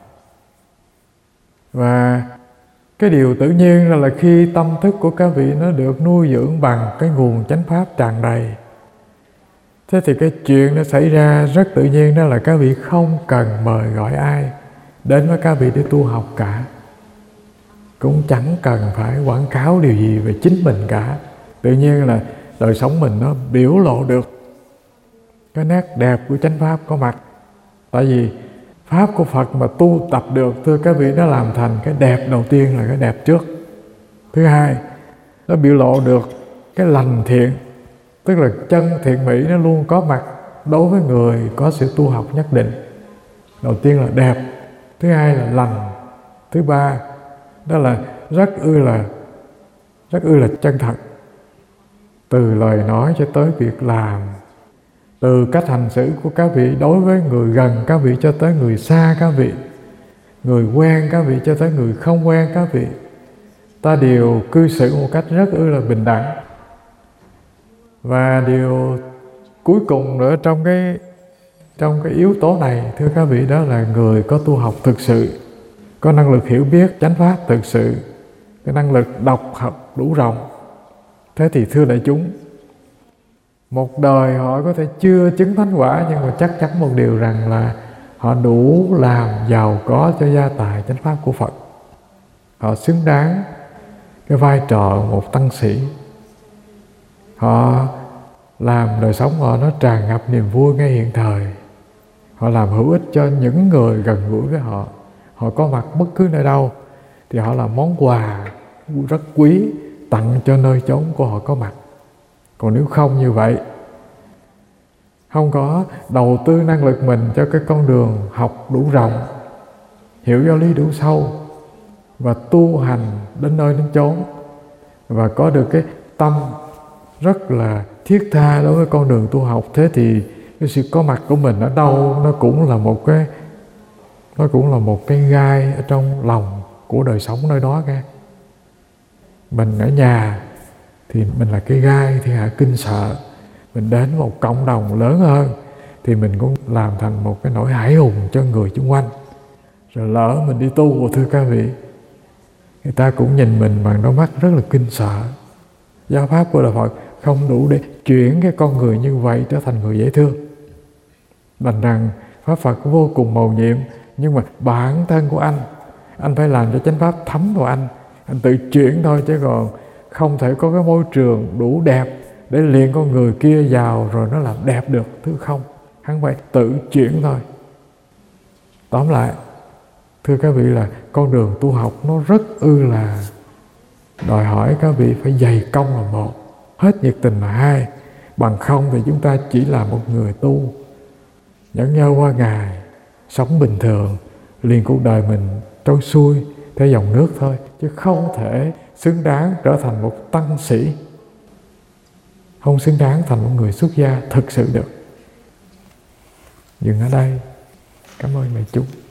Và cái điều tự nhiên là khi tâm thức của các vị nó được nuôi dưỡng bằng cái nguồn chánh pháp tràn đầy, thế thì cái chuyện nó xảy ra rất tự nhiên, đó là các vị không cần mời gọi ai đến với các vị để tu học cả. Cũng chẳng cần phải quảng cáo điều gì về chính mình cả. Tự nhiên là đời sống mình nó biểu lộ được cái nét đẹp của chánh pháp có mặt. Tại vì pháp của Phật mà tu tập được, thưa các vị, nó làm thành cái đẹp đầu tiên là cái đẹp trước. Thứ hai, nó biểu lộ được cái lành thiện, tức là chân thiện mỹ nó luôn có mặt đối với người có sự tu học nhất định. Đầu tiên là đẹp, thứ hai là lành, thứ ba đó là rất ư là chân thật. Từ lời nói cho tới việc làm, từ cách hành xử của các vị đối với người gần các vị cho tới người xa các vị, người quen các vị cho tới người không quen các vị, ta đều cư xử một cách rất ư là bình đẳng. Và điều cuối cùng nữa trong cái yếu tố này, thưa các vị, đó là người có tu học thực sự, có năng lực hiểu biết chánh pháp thực sự, cái năng lực đọc học đủ rộng. Thế thì thưa đại chúng, một đời họ có thể chưa chứng thánh quả, nhưng mà chắc chắn một điều rằng là họ đủ làm giàu có cho gia tài chánh pháp của Phật. Họ xứng đáng cái vai trò một tăng sĩ. Họ làm đời sống họ nó tràn ngập niềm vui ngay hiện thời. Họ làm hữu ích cho những người gần gũi với họ. Họ có mặt bất cứ nơi đâu thì họ là món quà rất quý tặng cho nơi chốn của họ có mặt. Còn nếu không như vậy, không có đầu tư năng lực mình cho cái con đường học đủ rộng, hiểu giáo lý đủ sâu và tu hành đến nơi đến chốn, và có được cái tâm rất là thiết tha đối với con đường tu học, thế thì cái sự có mặt của mình ở đâu nó cũng là một cái gai ở trong lòng của đời sống nơi đó cả. Mình ở nhà thì mình là cái gai thiên hạ kinh sợ. Mình đến một cộng đồng lớn hơn thì mình cũng làm thành một cái nỗi hãi hùng cho người xung quanh. Rồi lỡ mình đi tu, thưa các vị, người ta cũng nhìn mình bằng đôi mắt rất là kinh sợ. Giáo pháp của Đạo Phật không đủ để chuyển cái con người như vậy trở thành người dễ thương. Đành rằng pháp Phật vô cùng mầu nhiệm, nhưng mà bản thân của anh phải làm cho chánh pháp thấm vào anh tự chuyển thôi, chứ còn không thể có cái môi trường đủ đẹp để liền con người kia vào rồi nó làm đẹp được. Thứ không, hắn phải tự chuyển thôi. Tóm lại, thưa các vị, là con đường tu học nó rất là đòi hỏi các vị phải dày công là một, hết nhiệt tình là hai. Bằng không thì chúng ta chỉ là một người tu nhẫn nhơ qua ngày, sống bình thường, liền cuộc đời mình trôi xuôi theo dòng nước thôi, chứ không thể xứng đáng trở thành một tăng sĩ, không xứng đáng thành một người xuất gia thực sự được. Dừng ở đây. Cảm ơn đại chúng.